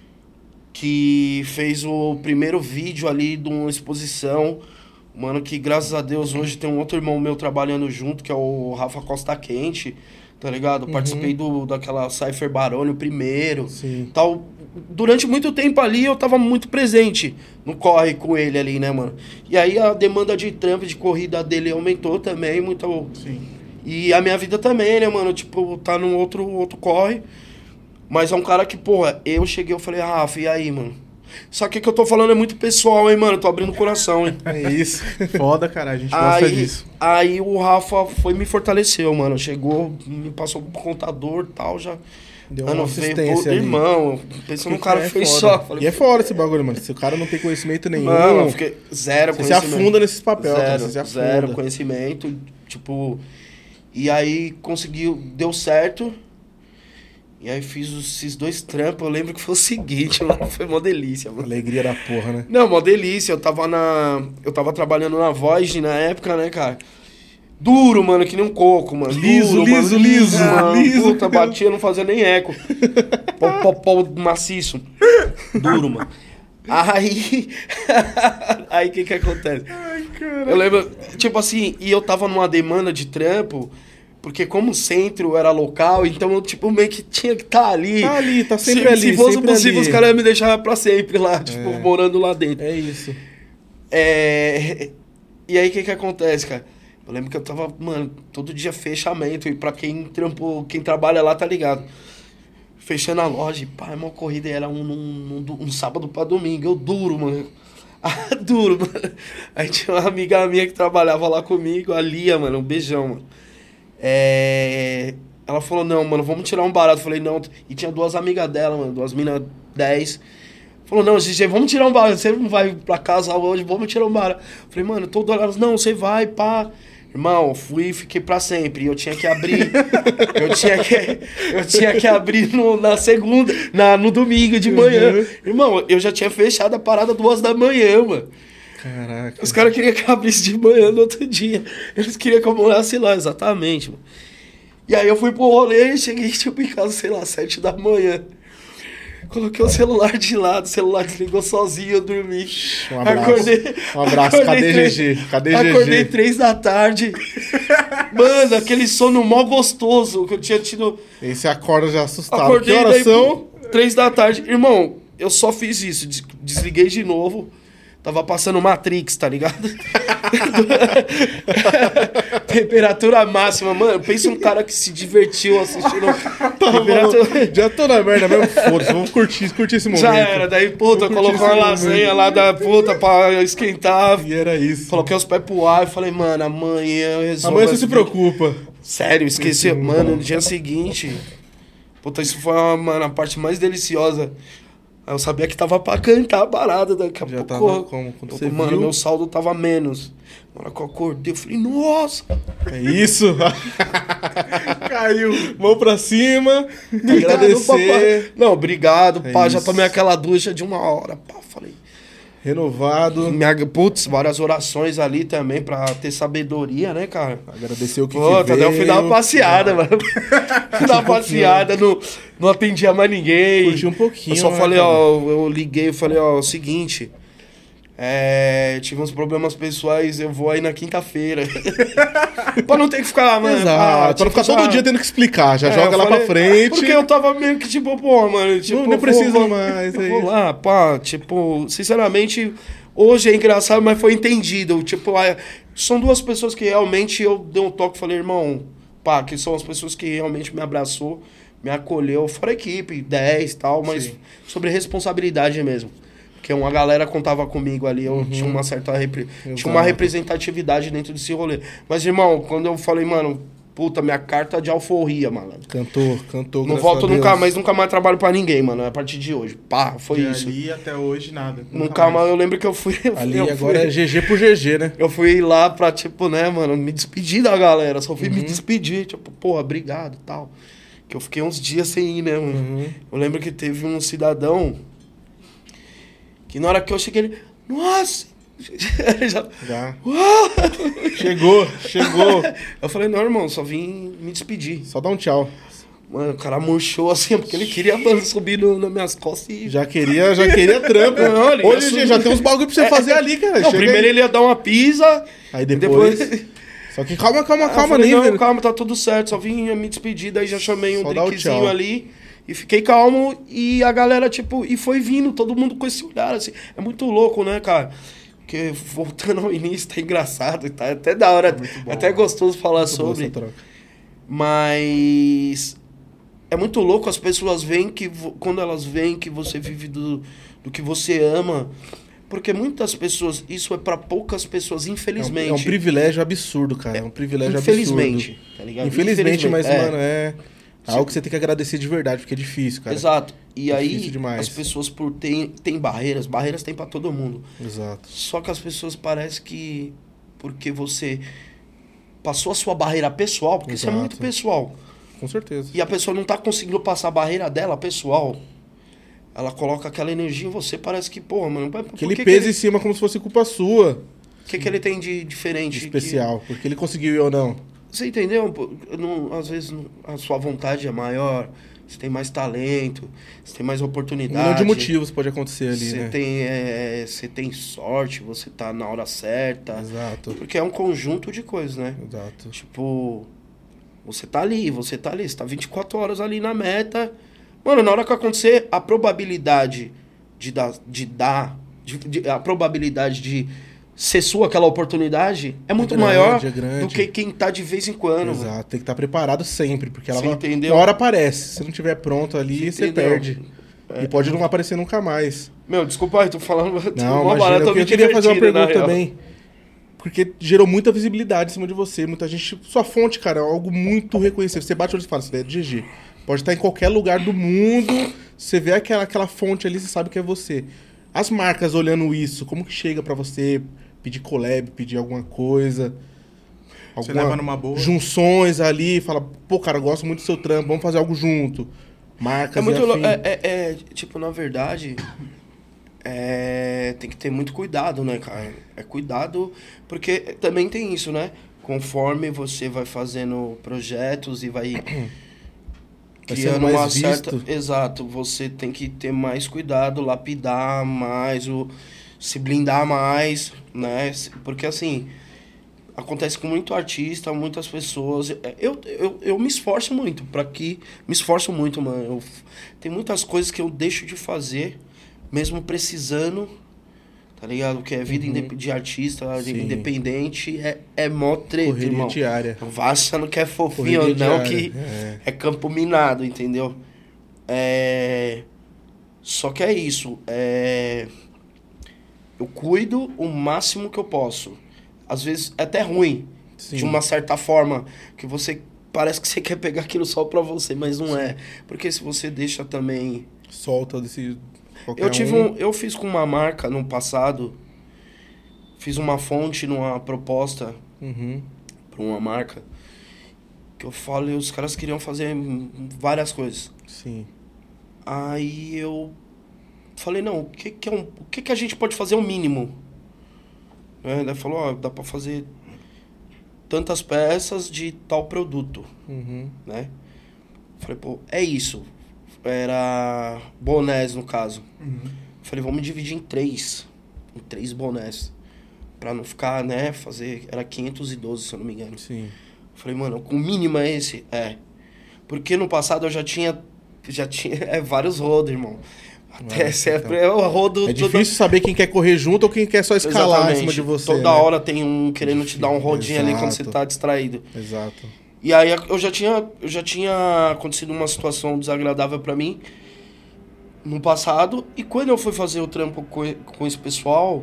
o primeiro vídeo ali de uma exposição, mano, que graças a Deus hoje tem um outro irmão meu trabalhando junto, que é o Rafa Costa Quente, tá ligado? Participei daquela Cypher Barone, o primeiro, tal. Durante muito tempo ali eu tava muito presente no corre com ele ali, né, mano? E aí a demanda de trampo, de corrida dele aumentou também, muito... Sim. E a minha vida também, né, mano? Tipo, tá num outro corre. Mas é um cara que, porra, eu cheguei, eu falei, Rafa, e aí, mano? Só que o que eu tô falando é muito pessoal, hein, mano? Eu tô abrindo o coração, hein? É isso. Foda, cara, a gente gosta disso. Aí o Rafa me fortaleceu, mano. Chegou, me passou pro contador e tal, já... Deu uma assistência ali. Irmão, pensando no cara fez só. Falei, e é foda esse bagulho, mano. Se o cara não tem conhecimento nenhum... Mano, eu fiquei zero conhecimento. Você se afunda nesses papéis, cara. Você se afunda. Zero conhecimento, tipo... E aí conseguiu, deu certo... E aí fiz esses 2 trampos, eu lembro que foi o seguinte, mano, foi uma delícia, mano. Alegria da porra, né? Não, uma delícia, eu tava trabalhando na Void na época, né, cara? Duro, mano, que nem um coco, mano. Liso, mano. Puta, batia, não fazia nem eco. Pó maciço. Duro, mano. Aí o que acontece? Ai, cara. Eu lembro, tipo assim, e eu tava numa demanda de trampo... Porque como o centro era local, então eu, tipo, meio que tinha que estar ali. Tá ali, tá sempre ali. Se fosse possível, os caras iam me deixar pra sempre lá, tipo, morando lá dentro. É isso. E aí, o que acontece, cara? Eu lembro que eu tava, mano, todo dia fechamento. E pra quem trabalha lá, tá ligado? Fechando a loja, e pá, uma corrida era um sábado pra domingo. Eu duro, mano. Duro, mano. Aí tinha uma amiga minha que trabalhava lá comigo, a Lia, mano, um beijão, mano. Ela falou, não, mano, vamos tirar um barato. Eu falei, não. E tinha 2 amigas dela, mano, 2 minas 10. Falou, não, GG, vamos tirar um barato. Você não vai pra casa hoje, vamos tirar um barato. Eu falei, mano, todo hora, não, você vai, pá. Irmão, fui e fiquei pra sempre. Eu tinha que abrir. eu tinha que abrir na segunda, no domingo de manhã. Irmão, eu já tinha fechado a parada 2 da manhã, mano. Caraca. Os caras queriam que eu abrisse de manhã no outro dia. Eles queriam que eu morasse lá, exatamente, mano. E aí eu fui pro rolê e cheguei, tipo, em casa, sei lá, 7 da manhã. Coloquei o celular de lado, o celular desligou sozinho, eu dormi. Um abraço. Um abraço. Acordei Cadê GG? Cadê GG? Acordei 3 da tarde. Mano, aquele sono mó gostoso que eu tinha tido. E você acorda já assustado. Acordei Que horas são? 3 da tarde. Irmão, eu só fiz isso. Desliguei de novo. Tava passando Matrix, tá ligado? Temperatura máxima, mano. Pensa um cara que se divertiu assistindo. Já tô na merda mesmo, foda-se. Vamos curtir esse momento. Já era, daí, puta, colocou uma lasanha lá da puta pra esquentar. E era isso. Coloquei os pés pro ar e falei, mano, amanhã eu resolvo. Amanhã você se preocupa. Sério, esqueci. Mano, no dia seguinte. Puta, isso foi a parte mais deliciosa. Eu sabia que tava pra cantar a parada daqui a Já pouco. tava como? Quando você mano, viu? meu saldo tava menos. Na hora que eu acordei, eu falei, nossa! É isso? Caiu. Mão pra cima. Obrigado, Agradecer. papai. Não, obrigado, É pá. isso. Já tomei aquela ducha de 1 hora. Pá, falei. Renovado. Putz, várias orações ali também pra ter sabedoria, né, cara? Agradecer o que Pô, veio. eu fui dar uma passeada, mano. Fui dar uma passeada, não atendia mais ninguém. Curti um pouquinho, Eu só né, falei, cara? ó, eu liguei e falei, ó, é o seguinte. Tive uns problemas pessoais, eu vou aí na quinta-feira. Pra não ter que ficar, mano. Exato. Pra não ficar todo dia tendo que explicar. Já joga eu lá falei, pra frente. Porque eu tava meio que tipo, pô, mano. Tipo, Não precisa mais, Eu é vou isso. lá, pá. Tipo, sinceramente, hoje é engraçado, mas foi entendido. Tipo, são 2 pessoas que realmente eu dei um toque e falei, irmão, pá, que são as pessoas que realmente me abraçou, me acolheu. Fora a equipe, 10 e tal, mas Sim. sobre responsabilidade mesmo. Porque uma galera contava comigo ali, eu tinha uma certa tinha uma representatividade dentro desse rolê. Mas, irmão, quando eu falei, mano, puta, minha carta de alforria, malandro. Cantou. Não graças volto a Deus. nunca mais trabalho pra ninguém, mano. A partir de hoje. Pá, foi De isso. ali até hoje, nada. Nunca mais. Eu lembro que eu fui. Ali eu agora fui, é GG por GG, né? eu fui lá pra, tipo, né, mano, me despedir da galera. Só fui me despedir. Tipo, porra, obrigado e tal. Que eu fiquei uns dias sem ir, né, mano? Eu lembro que teve um cidadão que na hora que eu cheguei, ele. Nossa! Ele já. Já. Uau! Chegou. Eu falei, não, irmão, só vim me despedir. Só dá um tchau. Mano, o cara murchou assim, porque ele queria subir nas minhas costas e. Já queria trampo. Não, ele Hoje ia já subir. tem uns bagulho pra você fazer ali, cara. Não, Chega primeiro aí. ele ia dar uma pisa. Aí depois... Só que calma, Eu falei, nem, não, velho. calma, tá tudo certo. Só vim me despedir, daí já chamei um Só dá o drinkzinho tchau. ali. E fiquei calmo. E a galera, tipo, e foi vindo, todo mundo com esse olhar, assim. É muito louco, né, cara? Porque voltando ao início, tá engraçado, tá até da hora, até gostoso falar Muito boa sobre. essa troca. Mas é muito louco, as pessoas veem que quando elas veem que você vive do que você ama, porque muitas pessoas, isso é pra poucas pessoas, infelizmente. É um privilégio absurdo, cara. É um privilégio Infelizmente, absurdo. tá ligado? Infelizmente, mas, é. mano, é algo que você tem que agradecer de verdade, porque é difícil, cara. Exato. E Difícil aí, demais. as pessoas tem barreiras tem pra todo mundo. Exato. Só que as pessoas parecem que porque você passou a sua barreira pessoal, porque isso é Exato. muito pessoal. Com certeza. E a pessoa não tá conseguindo passar a barreira dela, pessoal. Ela coloca aquela energia em você, parece que, porra, mano... Aquele peso em cima como se fosse culpa sua. O que ele tem de diferente? Especial. Porque ele conseguiu e eu não. Você entendeu? Às vezes a sua vontade é maior, você tem mais talento, você tem mais Um oportunidade. milhão de motivos pode acontecer ali, Você né? você tem sorte, você tá na hora certa. Exato. Porque é um conjunto de coisas, né? Exato. Tipo, você tá ali, você tá 24 horas ali na meta. Mano, na hora que acontecer, a probabilidade a probabilidade de ser sua aquela oportunidade é muito grande, maior é grande. do que quem tá de vez em quando. Exato. Tem que estar preparado sempre, porque ela Você entendeu? uma hora aparece. Se não tiver pronto ali, Você você entendeu? perde. E pode não aparecer nunca mais. Meu, desculpa aí, tô falando... Não, uma imagina, barata, tô me eu queria fazer uma divertindo, na pergunta real. também. Porque gerou muita visibilidade em cima de você. Muita gente... Sua fonte, cara, é algo muito reconhecível. Você bate o olho e fala, isso daí é do GG. Pode estar em qualquer lugar do mundo. Você vê aquela fonte ali, você sabe que é você. As marcas olhando isso, como que chega pra você pedir collab, pedir alguma coisa? Você leva numa boa. junções ali, fala, pô, cara, eu gosto muito do seu trampo, vamos fazer algo junto. Marcas É muito e afim. tipo, na verdade, tem que ter muito cuidado, né, cara? É cuidado, porque também tem isso, né? Conforme você vai fazendo projetos e vai criando mais uma visto. certa... Exato, você tem que ter mais cuidado, lapidar mais, se blindar mais, né? Porque, assim, acontece com muito artista, muitas pessoas. Eu me esforço muito para que... Me esforço muito, mano. Tem muitas coisas que eu deixo de fazer, mesmo precisando, tá ligado? Que é vida de artista, independente, é mó treta, Correria irmão. diária. Não vá achando que é fofinho, Correria não, diária, que é campo minado, entendeu? Só que é isso. Eu cuido o máximo que eu posso. Às vezes é até ruim, Sim. de uma certa forma, que você parece que você quer pegar aquilo só pra você, mas não é. Porque se você deixa também... Solta desse... Eu fiz com uma marca no passado, fiz uma fonte numa proposta pra uma marca, que eu falei, os caras queriam fazer várias coisas. Sim. Aí eu falei, não, o que a gente pode fazer o mínimo? Daí falou, dá pra fazer tantas peças de tal produto, né? Falei, pô, é isso. Era bonés, no caso. Falei, vamos dividir em três bonés. Pra não ficar, né, era 512, se eu não me engano. Sim. Falei, mano, o mínimo é esse? Porque no passado eu já tinha vários rodos, irmão. Até sempre é o rodo... É difícil saber quem quer correr junto ou quem quer só escalar em cima de você. Toda hora tem um querendo te dar um rodinho ali quando você tá distraído. Exato. E aí eu já tinha acontecido uma situação desagradável pra mim no passado. E quando eu fui fazer o trampo com esse pessoal,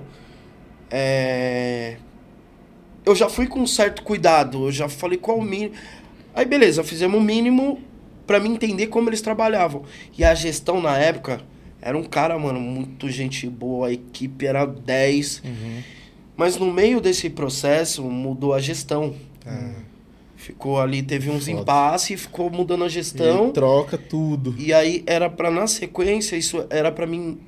eu já fui com um certo cuidado. Eu já falei qual o mínimo. Aí beleza, fizemos o mínimo pra mim entender como eles trabalhavam. E a gestão na época era um cara, mano, muito gente boa. A equipe era 10. Mas no meio desse processo mudou a gestão. Ficou ali, teve uns impasses e ficou mudando a gestão. E troca tudo. E aí era pra, na sequência, isso era pra mim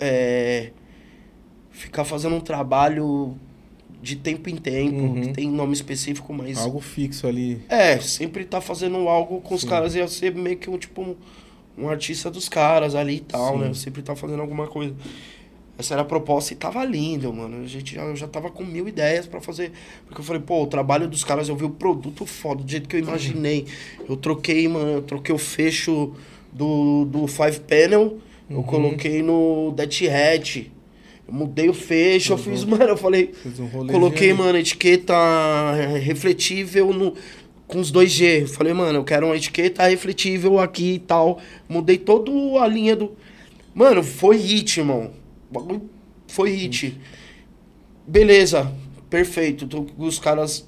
ficar fazendo um trabalho de tempo em tempo, que tem nome específico, mas... Algo fixo ali. Sempre tá fazendo algo com os caras, ia ser meio que um artista dos caras ali e tal, né? Sempre tá fazendo alguma coisa. Essa era a proposta e tava lindo, mano. Eu já tava com 1000 ideias pra fazer. Porque eu falei, pô, o trabalho dos caras, eu vi o produto foda, do jeito que eu imaginei. Eu troquei, mano, o fecho do Five Panel, eu coloquei no Death Hatch. Eu mudei o fecho, eu fiz, mano, eu falei... Coloquei, mano, etiqueta refletível com os 2G. Eu falei, mano, eu quero uma etiqueta refletível aqui e tal. Mudei toda a linha do... Mano, foi hit, irmão. O bagulho foi hit. Beleza, perfeito. Os caras,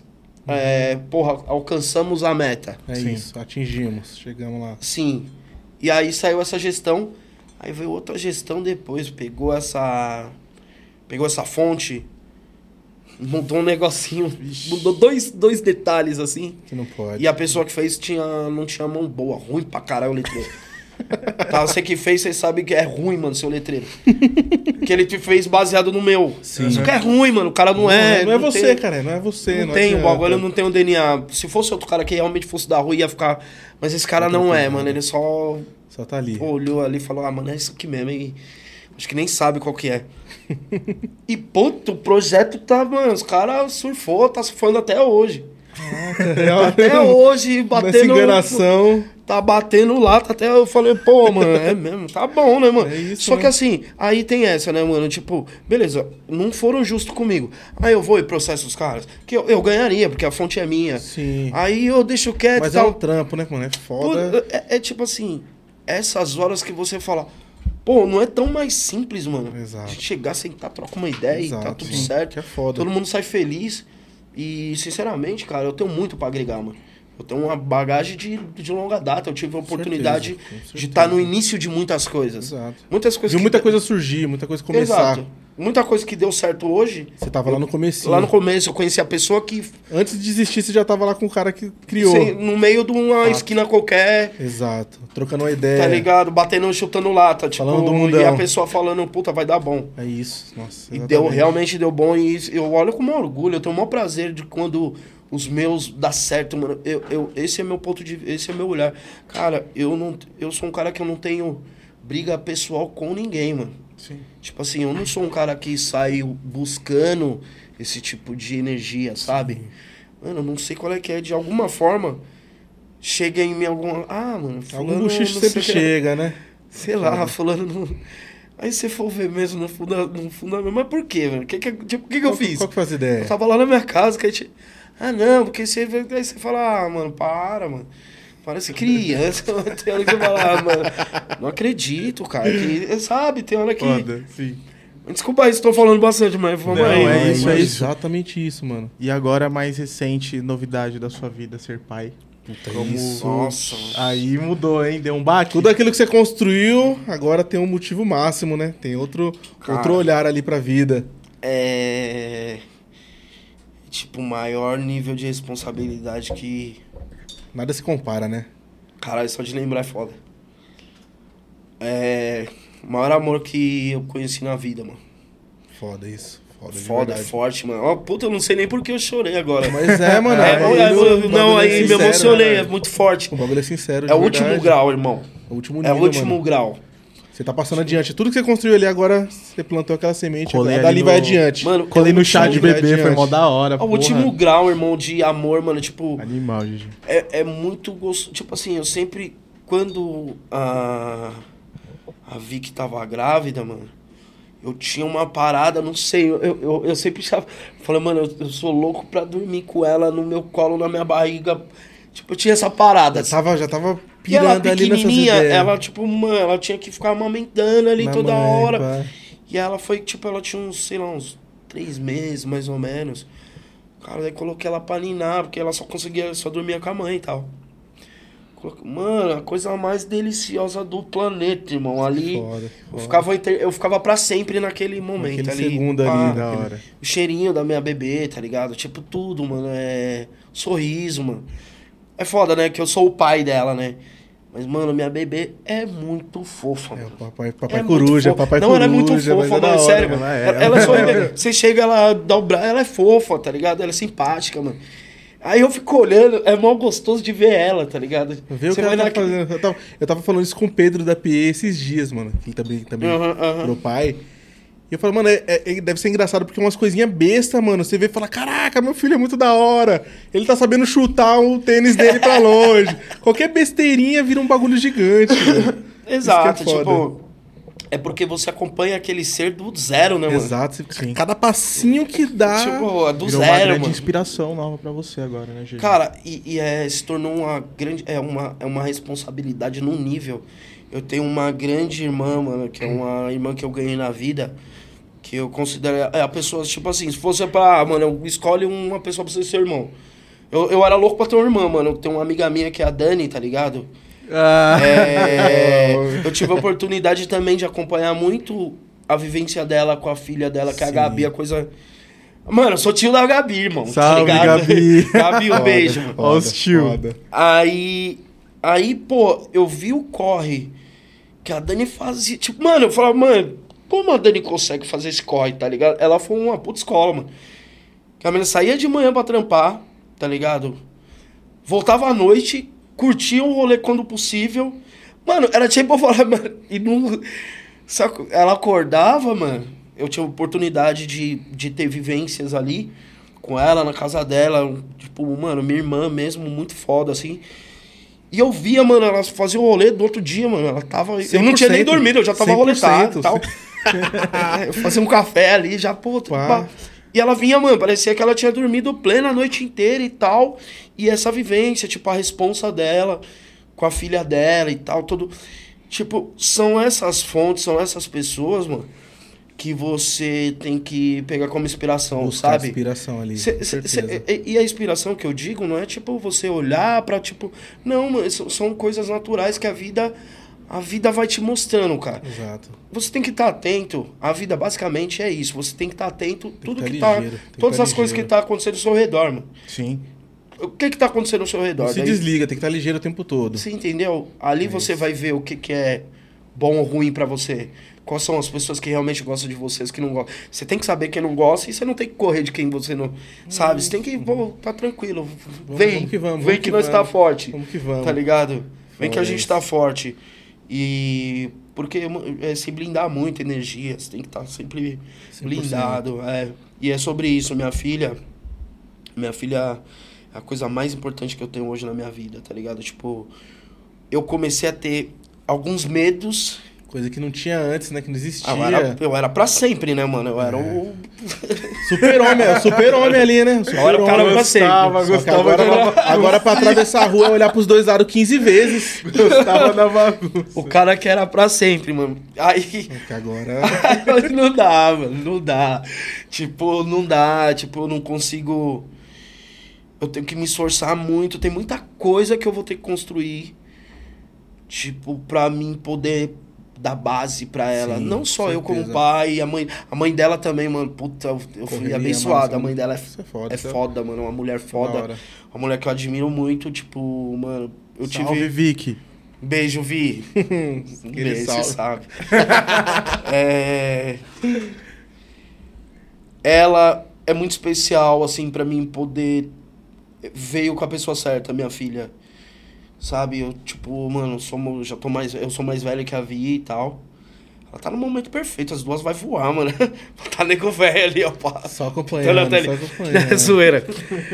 alcançamos a meta. Isso, atingimos, chegamos lá. Sim. E aí saiu essa gestão, aí veio outra gestão depois, pegou essa fonte, mudou um negocinho, mudou dois detalhes assim. Que não pode. E a pessoa que fez não tinha mão boa, ruim pra caralho o letreiro. Tá, você que fez, você sabe que é ruim, mano, seu letreiro. Que ele te fez baseado no meu. Sim. Isso que é ruim, mano. O cara não é. Não é você, cara. Não é você. Não tem o bagulho, não tem o DNA. Se fosse outro cara que realmente fosse da rua, ia ficar. Mas esse cara não é, mano. Ele só tá ali. Olhou ali e falou: mano, é isso aqui mesmo. E acho que nem sabe qual que é. E, puto, o projeto tá, mano. Os caras tá surfando até hoje. Até hoje, batendo. Nessa enganação. Tá batendo lá, até eu falei, pô, mano, é mesmo, tá bom, né, mano? É isso, Só né? que assim, aí tem essa, né, mano? Tipo, beleza, não foram justos comigo. Aí eu vou e processo os caras, que eu ganharia, porque a fonte é minha. Sim. Aí eu deixo quieto Mas e tal. é um trampo, né, mano? É foda. É tipo assim, essas horas que você fala, pô, não é tão mais simples, mano. Exato. De chegar, sentar, trocar uma ideia e tá tudo certo. Que é foda. Todo mundo sai feliz. E, sinceramente, cara, eu tenho muito pra agregar, mano. Eu tenho uma bagagem de longa data. Eu tive a oportunidade certeza. de estar no início de muitas coisas. Exato. Muitas coisas. Viu muita coisa surgir, muita coisa começar. Exato. Muita coisa que deu certo hoje... Você tava lá no comecinho. Lá no começo, eu conheci a pessoa que... Antes de desistir, você já tava lá com o cara que criou. No meio de uma esquina qualquer... Exato. Trocando uma ideia. Tá ligado? Batendo, chutando lata. Tipo, Falando do mundão. e a pessoa falando, puta, vai dar bom. É isso. Nossa, E exatamente. realmente deu bom. E eu olho com o maior orgulho. Eu tenho o maior prazer de quando os meus dá certo, mano. Esse é meu ponto de... Esse é meu olhar. Cara, eu sou um cara que eu não tenho briga pessoal com ninguém, mano. Sim. Tipo assim, eu não sou um cara que sai buscando esse tipo de energia, sabe? Mano, eu não sei qual é que é. De alguma forma, chega em mim alguma... Ah, mano, Algum buchicho sempre chega, né? Sei lá, fulano... Não... Aí você for ver mesmo no fundamento. Mas por quê, mano? O que eu fiz? Qual que foi as ideias? Eu tava lá na minha casa, que a gente... Ah, não, porque você... Aí você fala, ah, mano, mano. Parece criança, tem hora que eu falo, ah, mano, não acredito, cara. Que, sabe, tem hora que... Foda, sim. Desculpa aí, estou falando bastante, mas vamos Não, aí. é isso, mas é isso. exatamente isso, mano. E agora, a mais recente novidade da sua vida, ser pai. Como- Isso. Nossa, mano. Aí mudou, hein? Deu um baque. Tudo aquilo que você construiu, agora tem um motivo máximo, né? Tem outro olhar ali pra vida. É... Tipo, o maior nível de responsabilidade que... Nada se compara, né? Caralho, só de lembrar é foda. É... O maior amor que eu conheci na vida, mano. Foda isso. Foda, de Foda, verdade. forte, mano. Ó, puta, eu não sei nem por que eu chorei agora. Mas é, mano. Não, aí me emocionei, é muito forte. O bagulho é sincero, É o último grau, irmão. É o último É nível, o último mano. grau. Você tá passando adiante. Tudo que você construiu ali agora, você plantou aquela semente, Colei agora ali dali no- vai adiante. Mano, Colei no chá de vai bebê, foi adiante. mó da hora. É o porra. último grau, irmão, de amor, mano. Tipo, Animal, Gigi. é muito gostoso. Tipo assim, eu sempre... Quando a Vicky tava grávida, mano, eu tinha uma parada, não sei, eu sempre falei, mano, eu sou louco pra dormir com ela no meu colo, na minha barriga. Tipo, eu tinha essa parada. Já tava E ela pirando ali nessas pequenininha, ideias. ela, tipo, mano, ela tinha que ficar amamentando ali Na toda mãe, hora. pá. E ela foi, tipo, ela tinha uns, sei lá, uns 3 meses, mais ou menos. Cara, daí coloquei ela pra ninar, porque ela só dormia com a mãe e tal. Mano, a coisa mais deliciosa do planeta, irmão. Ali, Foda, eu ficava pra sempre naquele momento. Naquele ali, segundo pá. ali, Da hora. O cheirinho da minha bebê, tá ligado? Tipo, tudo, mano. Sorriso, mano. É foda, né? Que eu sou o pai dela, né? Mas, mano, minha bebê é muito fofa, É, mano. o papai É muito coruja, fofa. papai não, coruja. ela é muito mas fofa, é da mano, hora, sério. mano. Ela é só... Você chega, ela dá o braço, ela é fofa, tá ligado? Ela é simpática, mano. Aí eu fico olhando, é mó gostoso de ver ela, tá ligado? Vê o Você que ela vai tá fazendo. Eu tava falando isso com o Pedro da PE esses dias, mano. Que ele também meu pai. E eu falo, mano, deve ser engraçado porque umas coisinhas bestas, mano. Você vê e fala, caraca, meu filho é muito da hora. Ele tá sabendo chutar o tênis dele pra longe. Qualquer besteirinha vira um bagulho gigante, velho. Exato, Isso que é foda. tipo... É porque você acompanha aquele ser do zero, né, mano? Exato. Cada passinho que dá... Tipo, do Virou uma zero, grande mano. inspiração nova pra você agora, né, Gigi? Cara, se tornou uma grande... É uma responsabilidade num nível. Eu tenho uma grande irmã, mano, que é uma irmã que eu ganhei na vida, que eu considero... a pessoa, tipo assim, se fosse pra... Mano, escolhe uma pessoa pra ser seu irmão. Eu era louco pra ter uma irmã, mano. Eu tenho uma amiga minha que é a Dani, tá ligado? Eu tive a oportunidade também de acompanhar muito a vivência dela com a filha dela, que é a Sim. Gabi, a coisa... Mano, eu sou tio da Gabi, irmão. Salve, tá ligado? Gabi. Gabi, um beijo, mano. Ó os tio. Foda. Aí, pô, eu vi o corre que a Dani fazia. Tipo, mano, eu falava, mano, como a Dani consegue fazer esse corre, tá ligado? Ela foi uma puta escola, mano. Que a menina saía de manhã pra trampar, tá ligado? Voltava à noite, curtia um rolê quando possível. Mano, era tipo eu falar, mano, e não. Sabe, ela acordava, mano. Eu tinha oportunidade de ter vivências ali com ela, na casa dela. Tipo, mano, minha irmã mesmo, muito foda, assim. E eu via, mano, ela fazia o rolê do outro dia, mano. Ela tava. Eu não tinha nem 100%, dormido, eu já tava 100%, roletado e tal. Eu fazia um café ali, já, pô, Pá. E ela vinha, mano, parecia que ela tinha dormido plena a noite inteira e tal. E essa vivência, tipo, a responsa dela com a filha dela e tal, todo. Tipo, são essas fontes, são essas pessoas, mano, que você tem que pegar como inspiração, Buscar sabe? inspiração ali, com certeza. E a inspiração que eu digo não é tipo você olhar pra tipo... Não, mano, são coisas naturais que a vida A vida vai te mostrando, cara. Exato. Você tem que estar atento. A vida basicamente é isso. Você tem que estar atento tudo que que tá tá, ligeiro, tem que todas tá as coisas que ligeiro. tá acontecendo ao seu redor, mano. Sim. O que tá acontecendo ao seu redor? Não se Daí- desliga, tem que estar ligeiro o tempo todo. Você entendeu? Ali você vai ver o que é bom ou ruim pra você. Quais são as pessoas que realmente gostam de você, as que não gostam. Você tem que saber quem não gosta e você não tem que correr de quem você não... Sabe? Você tem que... Pô, tá tranquilo. Vem. Vamos que vamos, Vem vamos que que nós tá vamos. forte. Vamos que vamos. Tá ligado? Vem que a Foda gente isso. tá forte. E... Porque se blindar muito energia. Você tem que estar sempre 100%. blindado. E é sobre isso. Minha filha é a coisa mais importante que eu tenho hoje na minha vida, tá ligado? Tipo, eu comecei a ter alguns medos. Coisa que não tinha antes, né? Que não existia. Eu era pra sempre, né, mano? Eu era o... Super-homem ali, né? Eu era o cara pra sempre. Só que agora pra atravessar a rua, olhar pros dois lados 15 vezes. Gostava da bagunça. O cara que era pra sempre, mano. Aí... Que agora... não dá, mano. Não dá. Tipo, não dá. Tipo, eu não consigo... Eu tenho que me esforçar muito. Tem muita coisa que eu vou ter que construir. Tipo, pra mim poder dar base pra ela. Sim, Não só com eu como certeza. pai, a mãe dela também, mano. Puta, eu fui Correria, abençoado. mano, A mãe dela isso é foda, é isso é- foda, mano. Uma mulher Da foda. hora. Uma mulher que eu admiro muito. Tipo, mano, eu Salve, tive... Vicky. Beijo, Vi. Aquele Beijo, salve. você sabe. Ela é muito especial, assim, pra mim poder... Veio com a pessoa certa, minha filha. Sabe? Eu, tipo, mano, eu sou mais velho que a Vi e tal. Ela tá no momento perfeito, as duas vai voar, mano. Tá nego velho ali, ó. Pá. Só acompanhando, Tá ali. só acompanhando. Zoeira.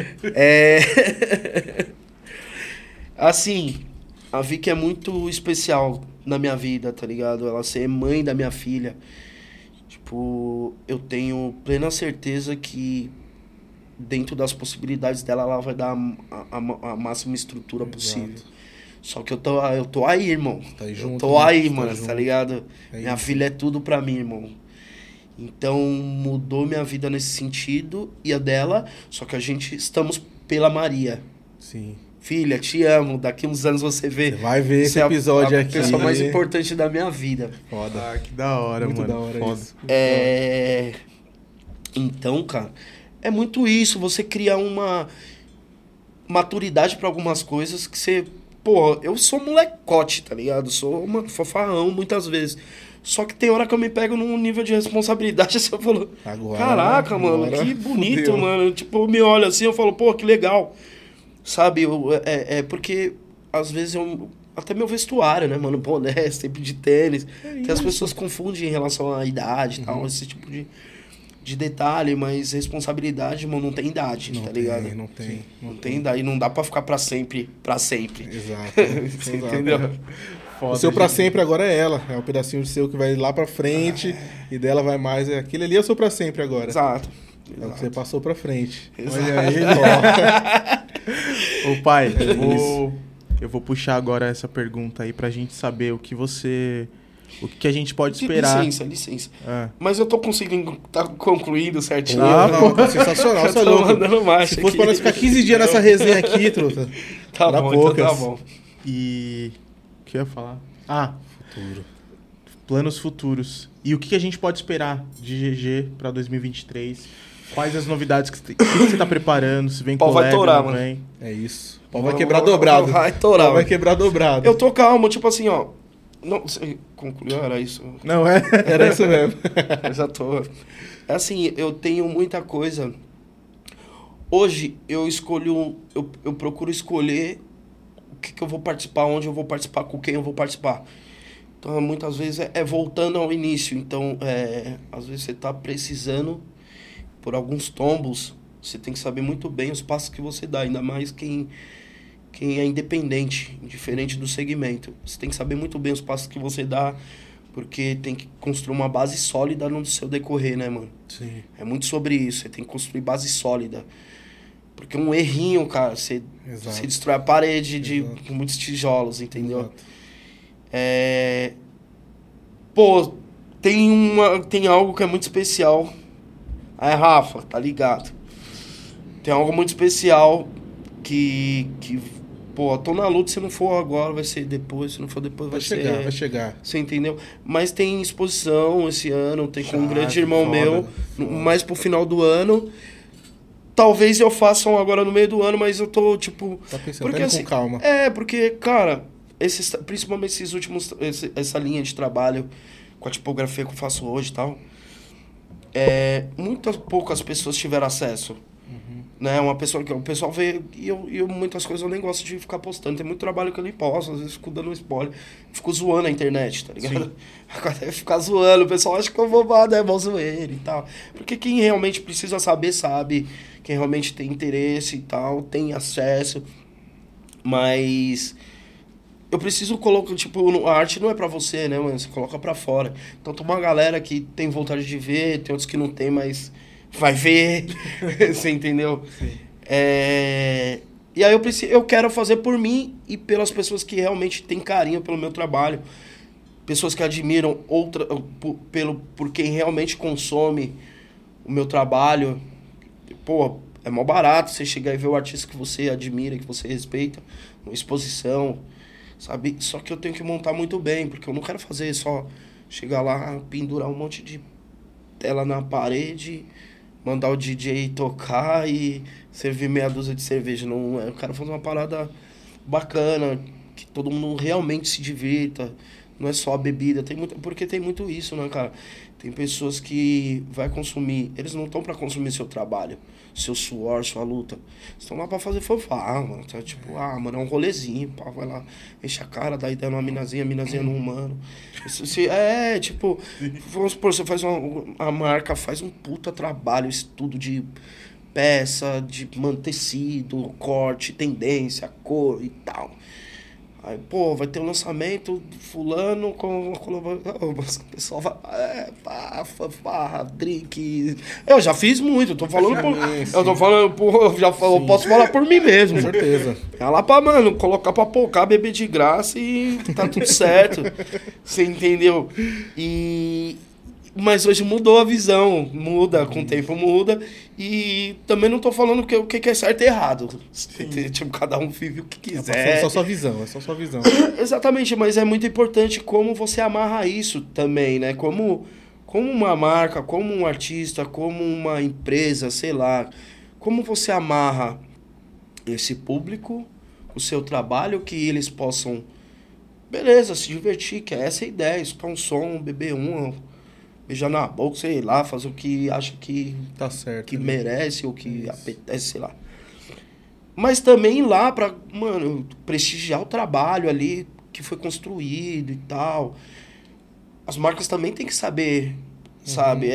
Assim, a Vicky é muito especial na minha vida, tá ligado? Ela ser mãe da minha filha. Tipo, eu tenho plena certeza que dentro das possibilidades dela, ela vai dar a máxima estrutura possível. Só que eu tô aí, irmão. Tá aí junto, eu tô né? aí, Tá mano, junto. tá ligado? É Minha isso. filha é tudo pra mim, irmão. Então, mudou minha vida nesse sentido e a dela, só que estamos pela Maria. Sim. Filha, te amo. Daqui uns anos você vê. Você vai ver esse Você é episódio a aqui. pessoa mais importante da minha vida. Foda. Ah, que da hora, Muito mano. da hora Foda. isso. Então, cara, é muito isso. Você cria uma maturidade pra algumas coisas que você... Pô, eu sou molecote, tá ligado? Sou uma fofarrão muitas vezes. Só que tem hora que eu me pego num nível de responsabilidade assim, eu falo... Agora, Caraca, mano, agora que bonito, fudeu. mano. Tipo, eu me olho assim, eu falo, pô, que legal. Sabe, porque às vezes até meu vestuário, né, mano? Boné, sempre de tênis. Que as pessoas confundem em relação à idade e tal, esse tipo de detalhe, mas responsabilidade, mano, não tem idade, Não tá tem, ligado? não tem. Não tem idade, não dá pra ficar pra sempre. Exato. Você Exato. entendeu? O seu pra sempre agora é ela. É um pedacinho de seu que vai lá pra frente e dela vai mais. Aquele ali é o seu pra sempre agora. Exato. É o que você passou pra frente. Exato. Olha aí, ó. Ô, pai, eu vou puxar agora essa pergunta aí pra gente saber o que a gente pode esperar. Licença. Ah. Mas eu tô conseguindo, tá concluindo certinho. Não, sensacional, Eu você é tô louco. mandando marcha Se fosse aqui. pra nós ficar 15 dias nessa resenha aqui, truta. Tá Era bom, então tá poucas. bom. E... O que eu ia falar? Ah, Futuro. planos futuros. E o que a gente pode esperar de GG pra 2023? Quais as novidades que você tá preparando? Se vem Pau vai collab, torar, não mano. vem? É isso. O pau vai quebrar dobrado. Vai torar, O pau vai mano. quebrar dobrado. Eu tô calmo, tipo assim, ó. Não, você concluiu, era isso. Não é? Era isso mesmo. Eu já tô. É assim, eu tenho muita coisa. Hoje eu escolho. Eu procuro escolher o que eu vou participar, onde eu vou participar, com quem eu vou participar. Então, muitas vezes é voltando ao início. Então, às vezes você tá precisando por alguns tombos. Você tem que saber muito bem os passos que você dá, ainda mais quem é independente, diferente do segmento. Você tem que saber muito bem os passos que você dá, porque tem que construir uma base sólida no seu decorrer, né, mano? Sim. É muito sobre isso, você tem que construir base sólida. Porque um errinho, cara, você Exato. destrói a parede Exato. de muitos tijolos, entendeu? Exato. Pô, tem algo que é muito especial. Aí, Rafa, tá ligado? Tem algo muito especial que pô, tô na luta, se não for agora, vai ser depois, se não for depois, vai ser... Vai chegar. Você entendeu? Mas tem exposição esse ano, tem com um Chave, grande irmão foda, meu, foda. mais pro final do ano. Talvez eu faça um agora no meio do ano, mas eu tô, tipo... Tá pensando, porque, tá indo assim, com calma. porque, cara, principalmente esses últimos... essa linha de trabalho com a tipografia que eu faço hoje e tal, muitas poucas pessoas tiveram acesso. Né? O pessoal vê... E eu muitas coisas eu nem gosto de ficar postando. Tem muito trabalho que eu nem posto. Às vezes fico dando spoiler. Fico zoando a internet, tá ligado? Sim. Agora ficar zoando. O pessoal acha que eu vou dar mó zoeira e tal. Porque quem realmente precisa saber, sabe. Quem realmente tem interesse e tal, tem acesso. Mas... eu preciso colocar, tipo, a arte não é pra você, né, mano? Você coloca pra fora. Então tem uma galera que tem vontade de ver, tem outros que não tem, mas vai ver. Você entendeu? Sim. E aí eu quero fazer por mim e pelas pessoas que realmente têm carinho pelo meu trabalho. Pessoas que admiram por quem realmente consome o meu trabalho. Pô, é mó barato você chegar e ver o artista que você admira, que você respeita, uma exposição, sabe? Só que eu tenho que montar muito bem, porque eu não quero fazer só chegar lá, pendurar um monte de tela na parede, mandar o DJ tocar e servir meia dúzia de cerveja. Não, eu quero fazer uma parada bacana, que todo mundo realmente se divirta. Não é só a bebida, porque tem muito isso, né, cara? Tem pessoas que vai consumir, eles não estão para consumir seu trabalho, seu suor, sua luta. Estão lá para fazer fanfarra, mano. Tá, tipo, mano, é um rolezinho, pá, vai lá, enche a cara, dá ideia numa minazinha, no humano. Tipo, vamos supor, você faz a marca faz um puta trabalho, estudo de peça, de tecido, corte, tendência, cor e tal. Aí, pô, vai ter um lançamento fulano com... o pessoal vai... fanfarra, drink... Eu já fiz muito, eu tô falando eu posso falar por mim mesmo. Com certeza. É lá pra, mano, colocar pra pocar, beber de graça e tá tudo certo. Você entendeu? Mas hoje mudou a visão, com o tempo muda. E também não tô falando o que é certo e errado. Tipo, cada um vive o que quiser. É só sua visão, Exatamente, mas é muito importante como você amarra isso também, né? Como uma marca, como um artista, como uma empresa, sei lá. Como você amarra esse público, o seu trabalho, que eles possam, beleza, se divertir, que é essa a ideia, escutar um som, beber beijar na boca, sei lá, fazer o que acha que tá certo, que merece ou que apetece, sei lá. Mas também ir lá pra, mano, prestigiar o trabalho ali que foi construído e tal. As marcas também têm que saber, sabe,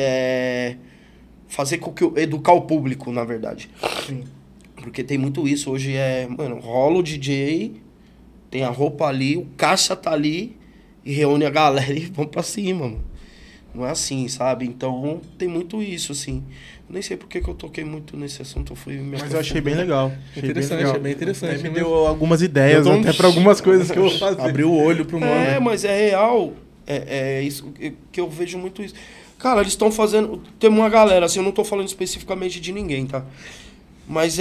fazer com que educar o público, na verdade. Sim. Porque tem muito isso. Hoje mano, rola o DJ, tem a roupa ali, o caixa tá ali e reúne a galera e vão pra cima, mano. Não é assim, sabe? Então, tem muito isso, assim. Nem sei por que eu toquei muito nesse assunto, eu fui me Mas eu achei bem legal. É bem interessante. Me deu algumas ideias até pra algumas coisas que eu vou fazer. Abriu o olho pro mundo. Mas é real. É isso que eu vejo muito isso. Cara, eles estão fazendo... Tem uma galera, assim, eu não tô falando especificamente de ninguém, tá? Mas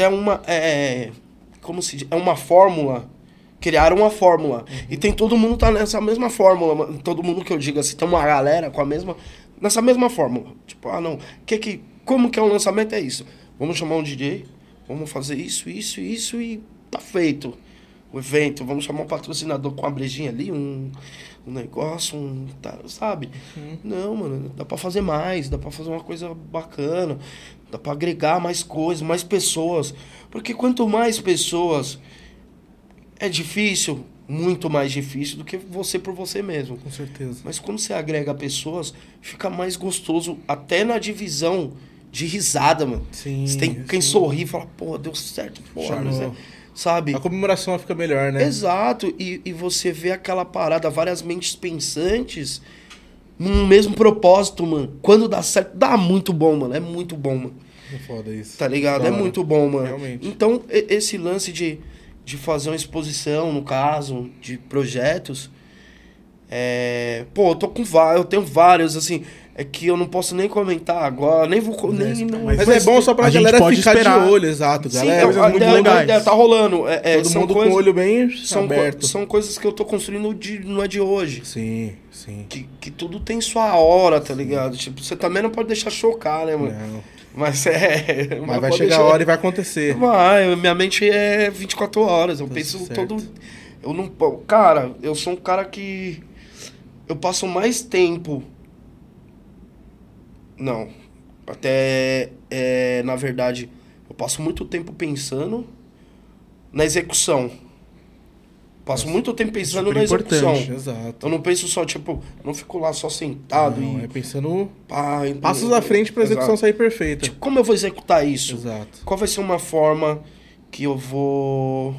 como se diz? É uma fórmula... Criaram uma fórmula. E tem todo mundo tá nessa mesma fórmula. Todo mundo que eu digo assim, tem uma galera com a mesma... Nessa mesma fórmula. Tipo, não. Como que é o lançamento? É isso. Vamos chamar um DJ, vamos fazer isso e tá feito. O evento, vamos chamar um patrocinador com uma brejinha ali, um negócio, sabe? Não, mano, dá pra fazer mais, dá pra fazer uma coisa bacana, dá pra agregar mais coisas, mais pessoas. Porque quanto mais pessoas... É difícil, muito mais difícil do que você por você mesmo. Com certeza. Mas quando você agrega pessoas, fica mais gostoso, até na divisão de risada, mano. Sim. Você tem quem sorri e fala, pô, deu certo, sabe? A comemoração fica melhor, né? Exato. E você vê aquela parada, várias mentes pensantes num mesmo propósito, mano. Quando dá certo, dá muito bom, mano. É muito bom, mano. É foda isso. Tá ligado? É muito bom, mano. Realmente. Então, esse lance de fazer uma exposição, no caso, de projetos. Eu tô com vários, eu tenho vários, assim. é que eu não posso nem comentar agora, nem vou... Mas é bom só pra galera ficar de olho, exato. Galera, coisas muito legais. Tá rolando. Todo mundo com o olho bem aberto. São coisas que eu tô construindo não é de hoje. Sim. Que tudo tem sua hora, tá ligado? Tipo, você também não pode deixar chocar, né, mano? Não. Mas vai chegar a hora e vai acontecer. Minha mente é 24 horas. Eu penso certo. Eu não... Cara, eu sou um cara que... Eu passo mais tempo... Não. Até... na verdade, eu passo muito tempo pensando na execução. Passo muito tempo pensando na execução. Exato. Eu não penso só, tipo... Eu não fico lá só sentado não, e... pensando passos à frente pra execução sair perfeita. Tipo, como eu vou executar isso? Exato. Qual vai ser uma forma que eu vou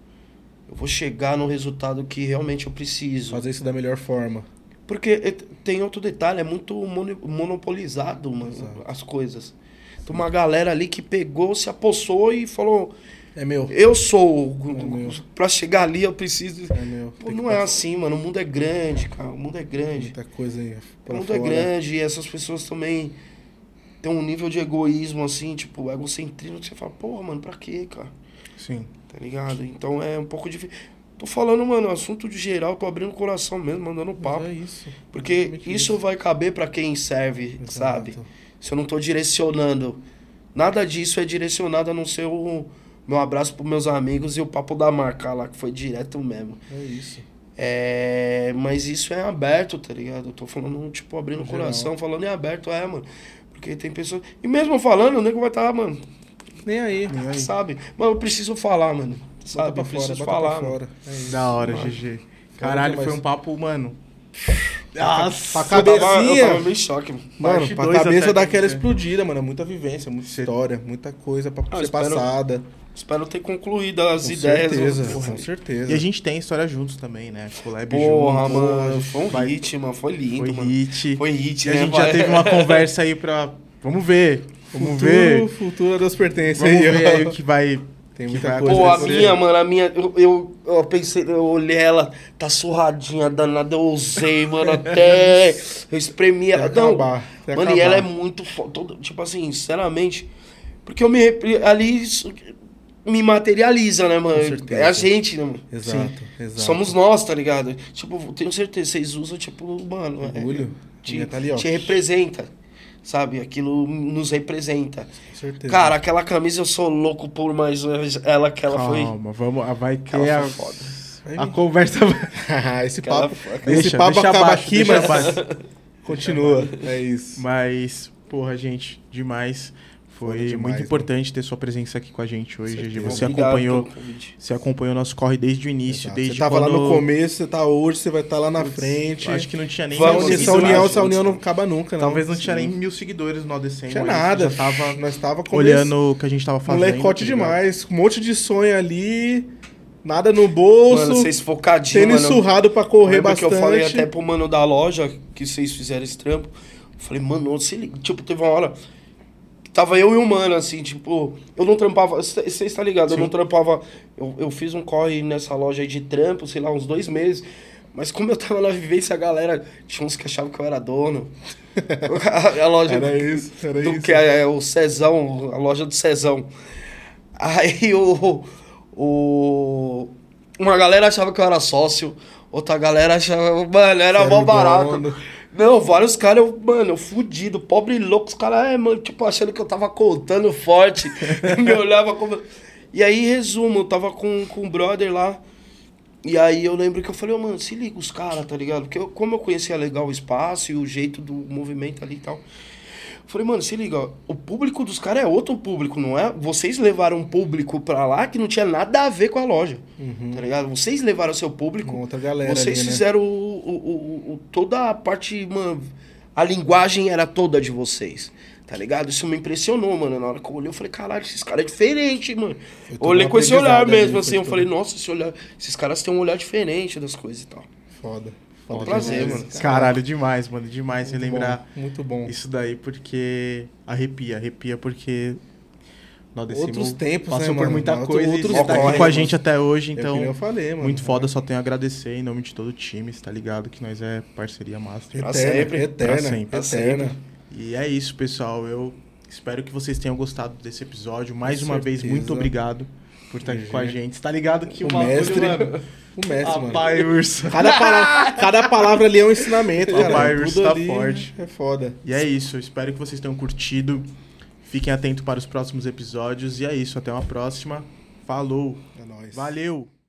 chegar no resultado que realmente eu preciso? Fazer isso da melhor forma. Porque tem outro detalhe, é muito monopolizado, mano, as coisas. Tem uma galera ali que pegou, se apossou e falou... É meu. Eu sou. Pra chegar ali eu preciso... É meu. Pô, não é assim, mano. O mundo é grande, cara. O mundo é grande. Muita coisa aí. O mundo é grande e essas pessoas também têm um nível de egoísmo, assim, tipo, egocentrismo, que você fala, porra, mano, pra quê, cara? Sim. Tá ligado? Então é um pouco difícil. Tô falando, mano, assunto de geral, tô abrindo o coração mesmo, mandando papo. Mas é isso. Porque isso vai caber pra quem serve, sabe? Se eu não tô direcionando. Nada disso é direcionado a não ser o meu abraço pros meus amigos e o papo da marca lá, que foi direto mesmo. É isso. Mas isso é aberto, tá ligado? Eu tô falando, tipo, abrindo o coração, falando em aberto, mano. Porque tem pessoas... E mesmo falando, o nego vai estar, mano... Nem aí. Sabe? Mas eu preciso falar, mano. Sabe? Eu preciso falar. Da hora, GG. Caralho, foi um papo, mano... Nossa, pra cabecinha... Eu tava meio choque, mano. Pra cabeça daquela explodida, mano. Muita vivência, muita história, muita coisa pra ser passada. Espero ter concluído as com ideias. Certeza, com certeza. E a gente tem história juntos também, né? Collab porra, juntos. Mano. Foi um hit, mano. Foi lindo, mano. Foi hit, né? E a gente já teve uma conversa aí pra... Vamos ver. Futuro a Deus pertence. Vamos ver aí o que vai... Tem muita coisa. Pô, a minha... Eu pensei... Eu olhei ela... Tá surradinha, danada. Eu usei, mano, até... Eu espremi ela. Não, mano, e ela é muito foda. Tipo assim, sinceramente... Porque eu ali... Me materializa, né, mano? É a gente, né, mano? Exato. Somos nós, tá ligado? Tipo, tenho certeza, vocês usam, tipo, mano... Orgulho. Te representa, sabe? Aquilo nos representa. Com certeza. Cara, aquela camisa eu sou louco por, mas ela foi... Calma, vamos... Vai ter foda. A conversa... Esse papo acaba aqui, mas... Continua. É isso. Mas, porra, gente, demais... Foi muito importante ter sua presença aqui com a gente hoje, GG. Você acompanhou o nosso corre desde o início. Desde você tava lá no começo, você tá hoje, você vai estar lá na frente. Acho que não tinha nem... Essa união não acaba nunca, não. Talvez não tinha nem 1000 seguidores no ADC. Não tinha nada. Nós tava olhando o que a gente tava fazendo. Molecote demais. Um monte de sonho ali... Nada no bolso. Mano, vocês focadinhos, tênis surrado pra correr bastante. Que eu falei até pro mano da loja que vocês fizeram esse trampo. Eu falei, mano, se liga. Tipo, teve uma hora... Tava eu e o mano, assim, tipo... Eu não trampava... Você está ligado? Sim. Eu não trampava... Eu fiz um corre nessa loja aí de trampo, sei lá, uns 2 meses. Mas como eu tava na vivência, a galera... Tinha uns que achavam que eu era dono. A loja... Era isso. Que é o Cezão, a loja do Cezão. Aí uma galera achava que eu era sócio. Outra galera achava... Mano, era mó barato. Não, vários caras, eu fudido, pobre e louco, os caras, mano, tipo, achando que eu tava contando forte, me olhava como... E aí, resumo, eu tava com um brother lá, e aí eu lembro que eu falei, mano, se liga os caras, tá ligado? Porque como eu conhecia legal o espaço e o jeito do movimento ali e tal, eu falei, mano, se liga, o público dos caras é outro público, não é? Vocês levaram um público pra lá que não tinha nada a ver com a loja, tá ligado? Vocês levaram o seu público, outra galera vocês ali, né? fizeram toda a parte, mano, a linguagem era toda de vocês, tá ligado? Isso me impressionou, mano, na hora que eu olhei, eu falei, caralho, esses caras é diferente, mano. Eu olhei com esse olhar mesmo, assim, eu falei, nossa, esses caras têm um olhar diferente das coisas e tal. Foda. É um prazer, mano. Caralho, demais, mano. Demais relembrar muito bom. Isso daí, porque arrepia porque Outros tempos, passou né, por mano? muita coisa Outros e tá aqui corre, com a mano. gente até hoje, É o então que eu falei, mano. muito foda, só tenho a agradecer em nome de todo o time, tá ligado? Que nós é parceria master. Pra sempre. Eterna, Pra sempre. eterna. E é isso, pessoal, eu espero que vocês tenham gostado desse episódio. Mais uma vez, certeza. muito obrigado por estar aqui com a gente. Tá ligado que O bagulho, mestre, mano... o mestre, mano. Papai Urso. Cada palavra ali é um ensinamento, cara. Papai Urso Tudo tá ali forte. É foda. E é isso, eu espero que vocês tenham curtido. Fiquem atentos para os próximos episódios. E é isso, até uma próxima. Falou. É nóis. Valeu!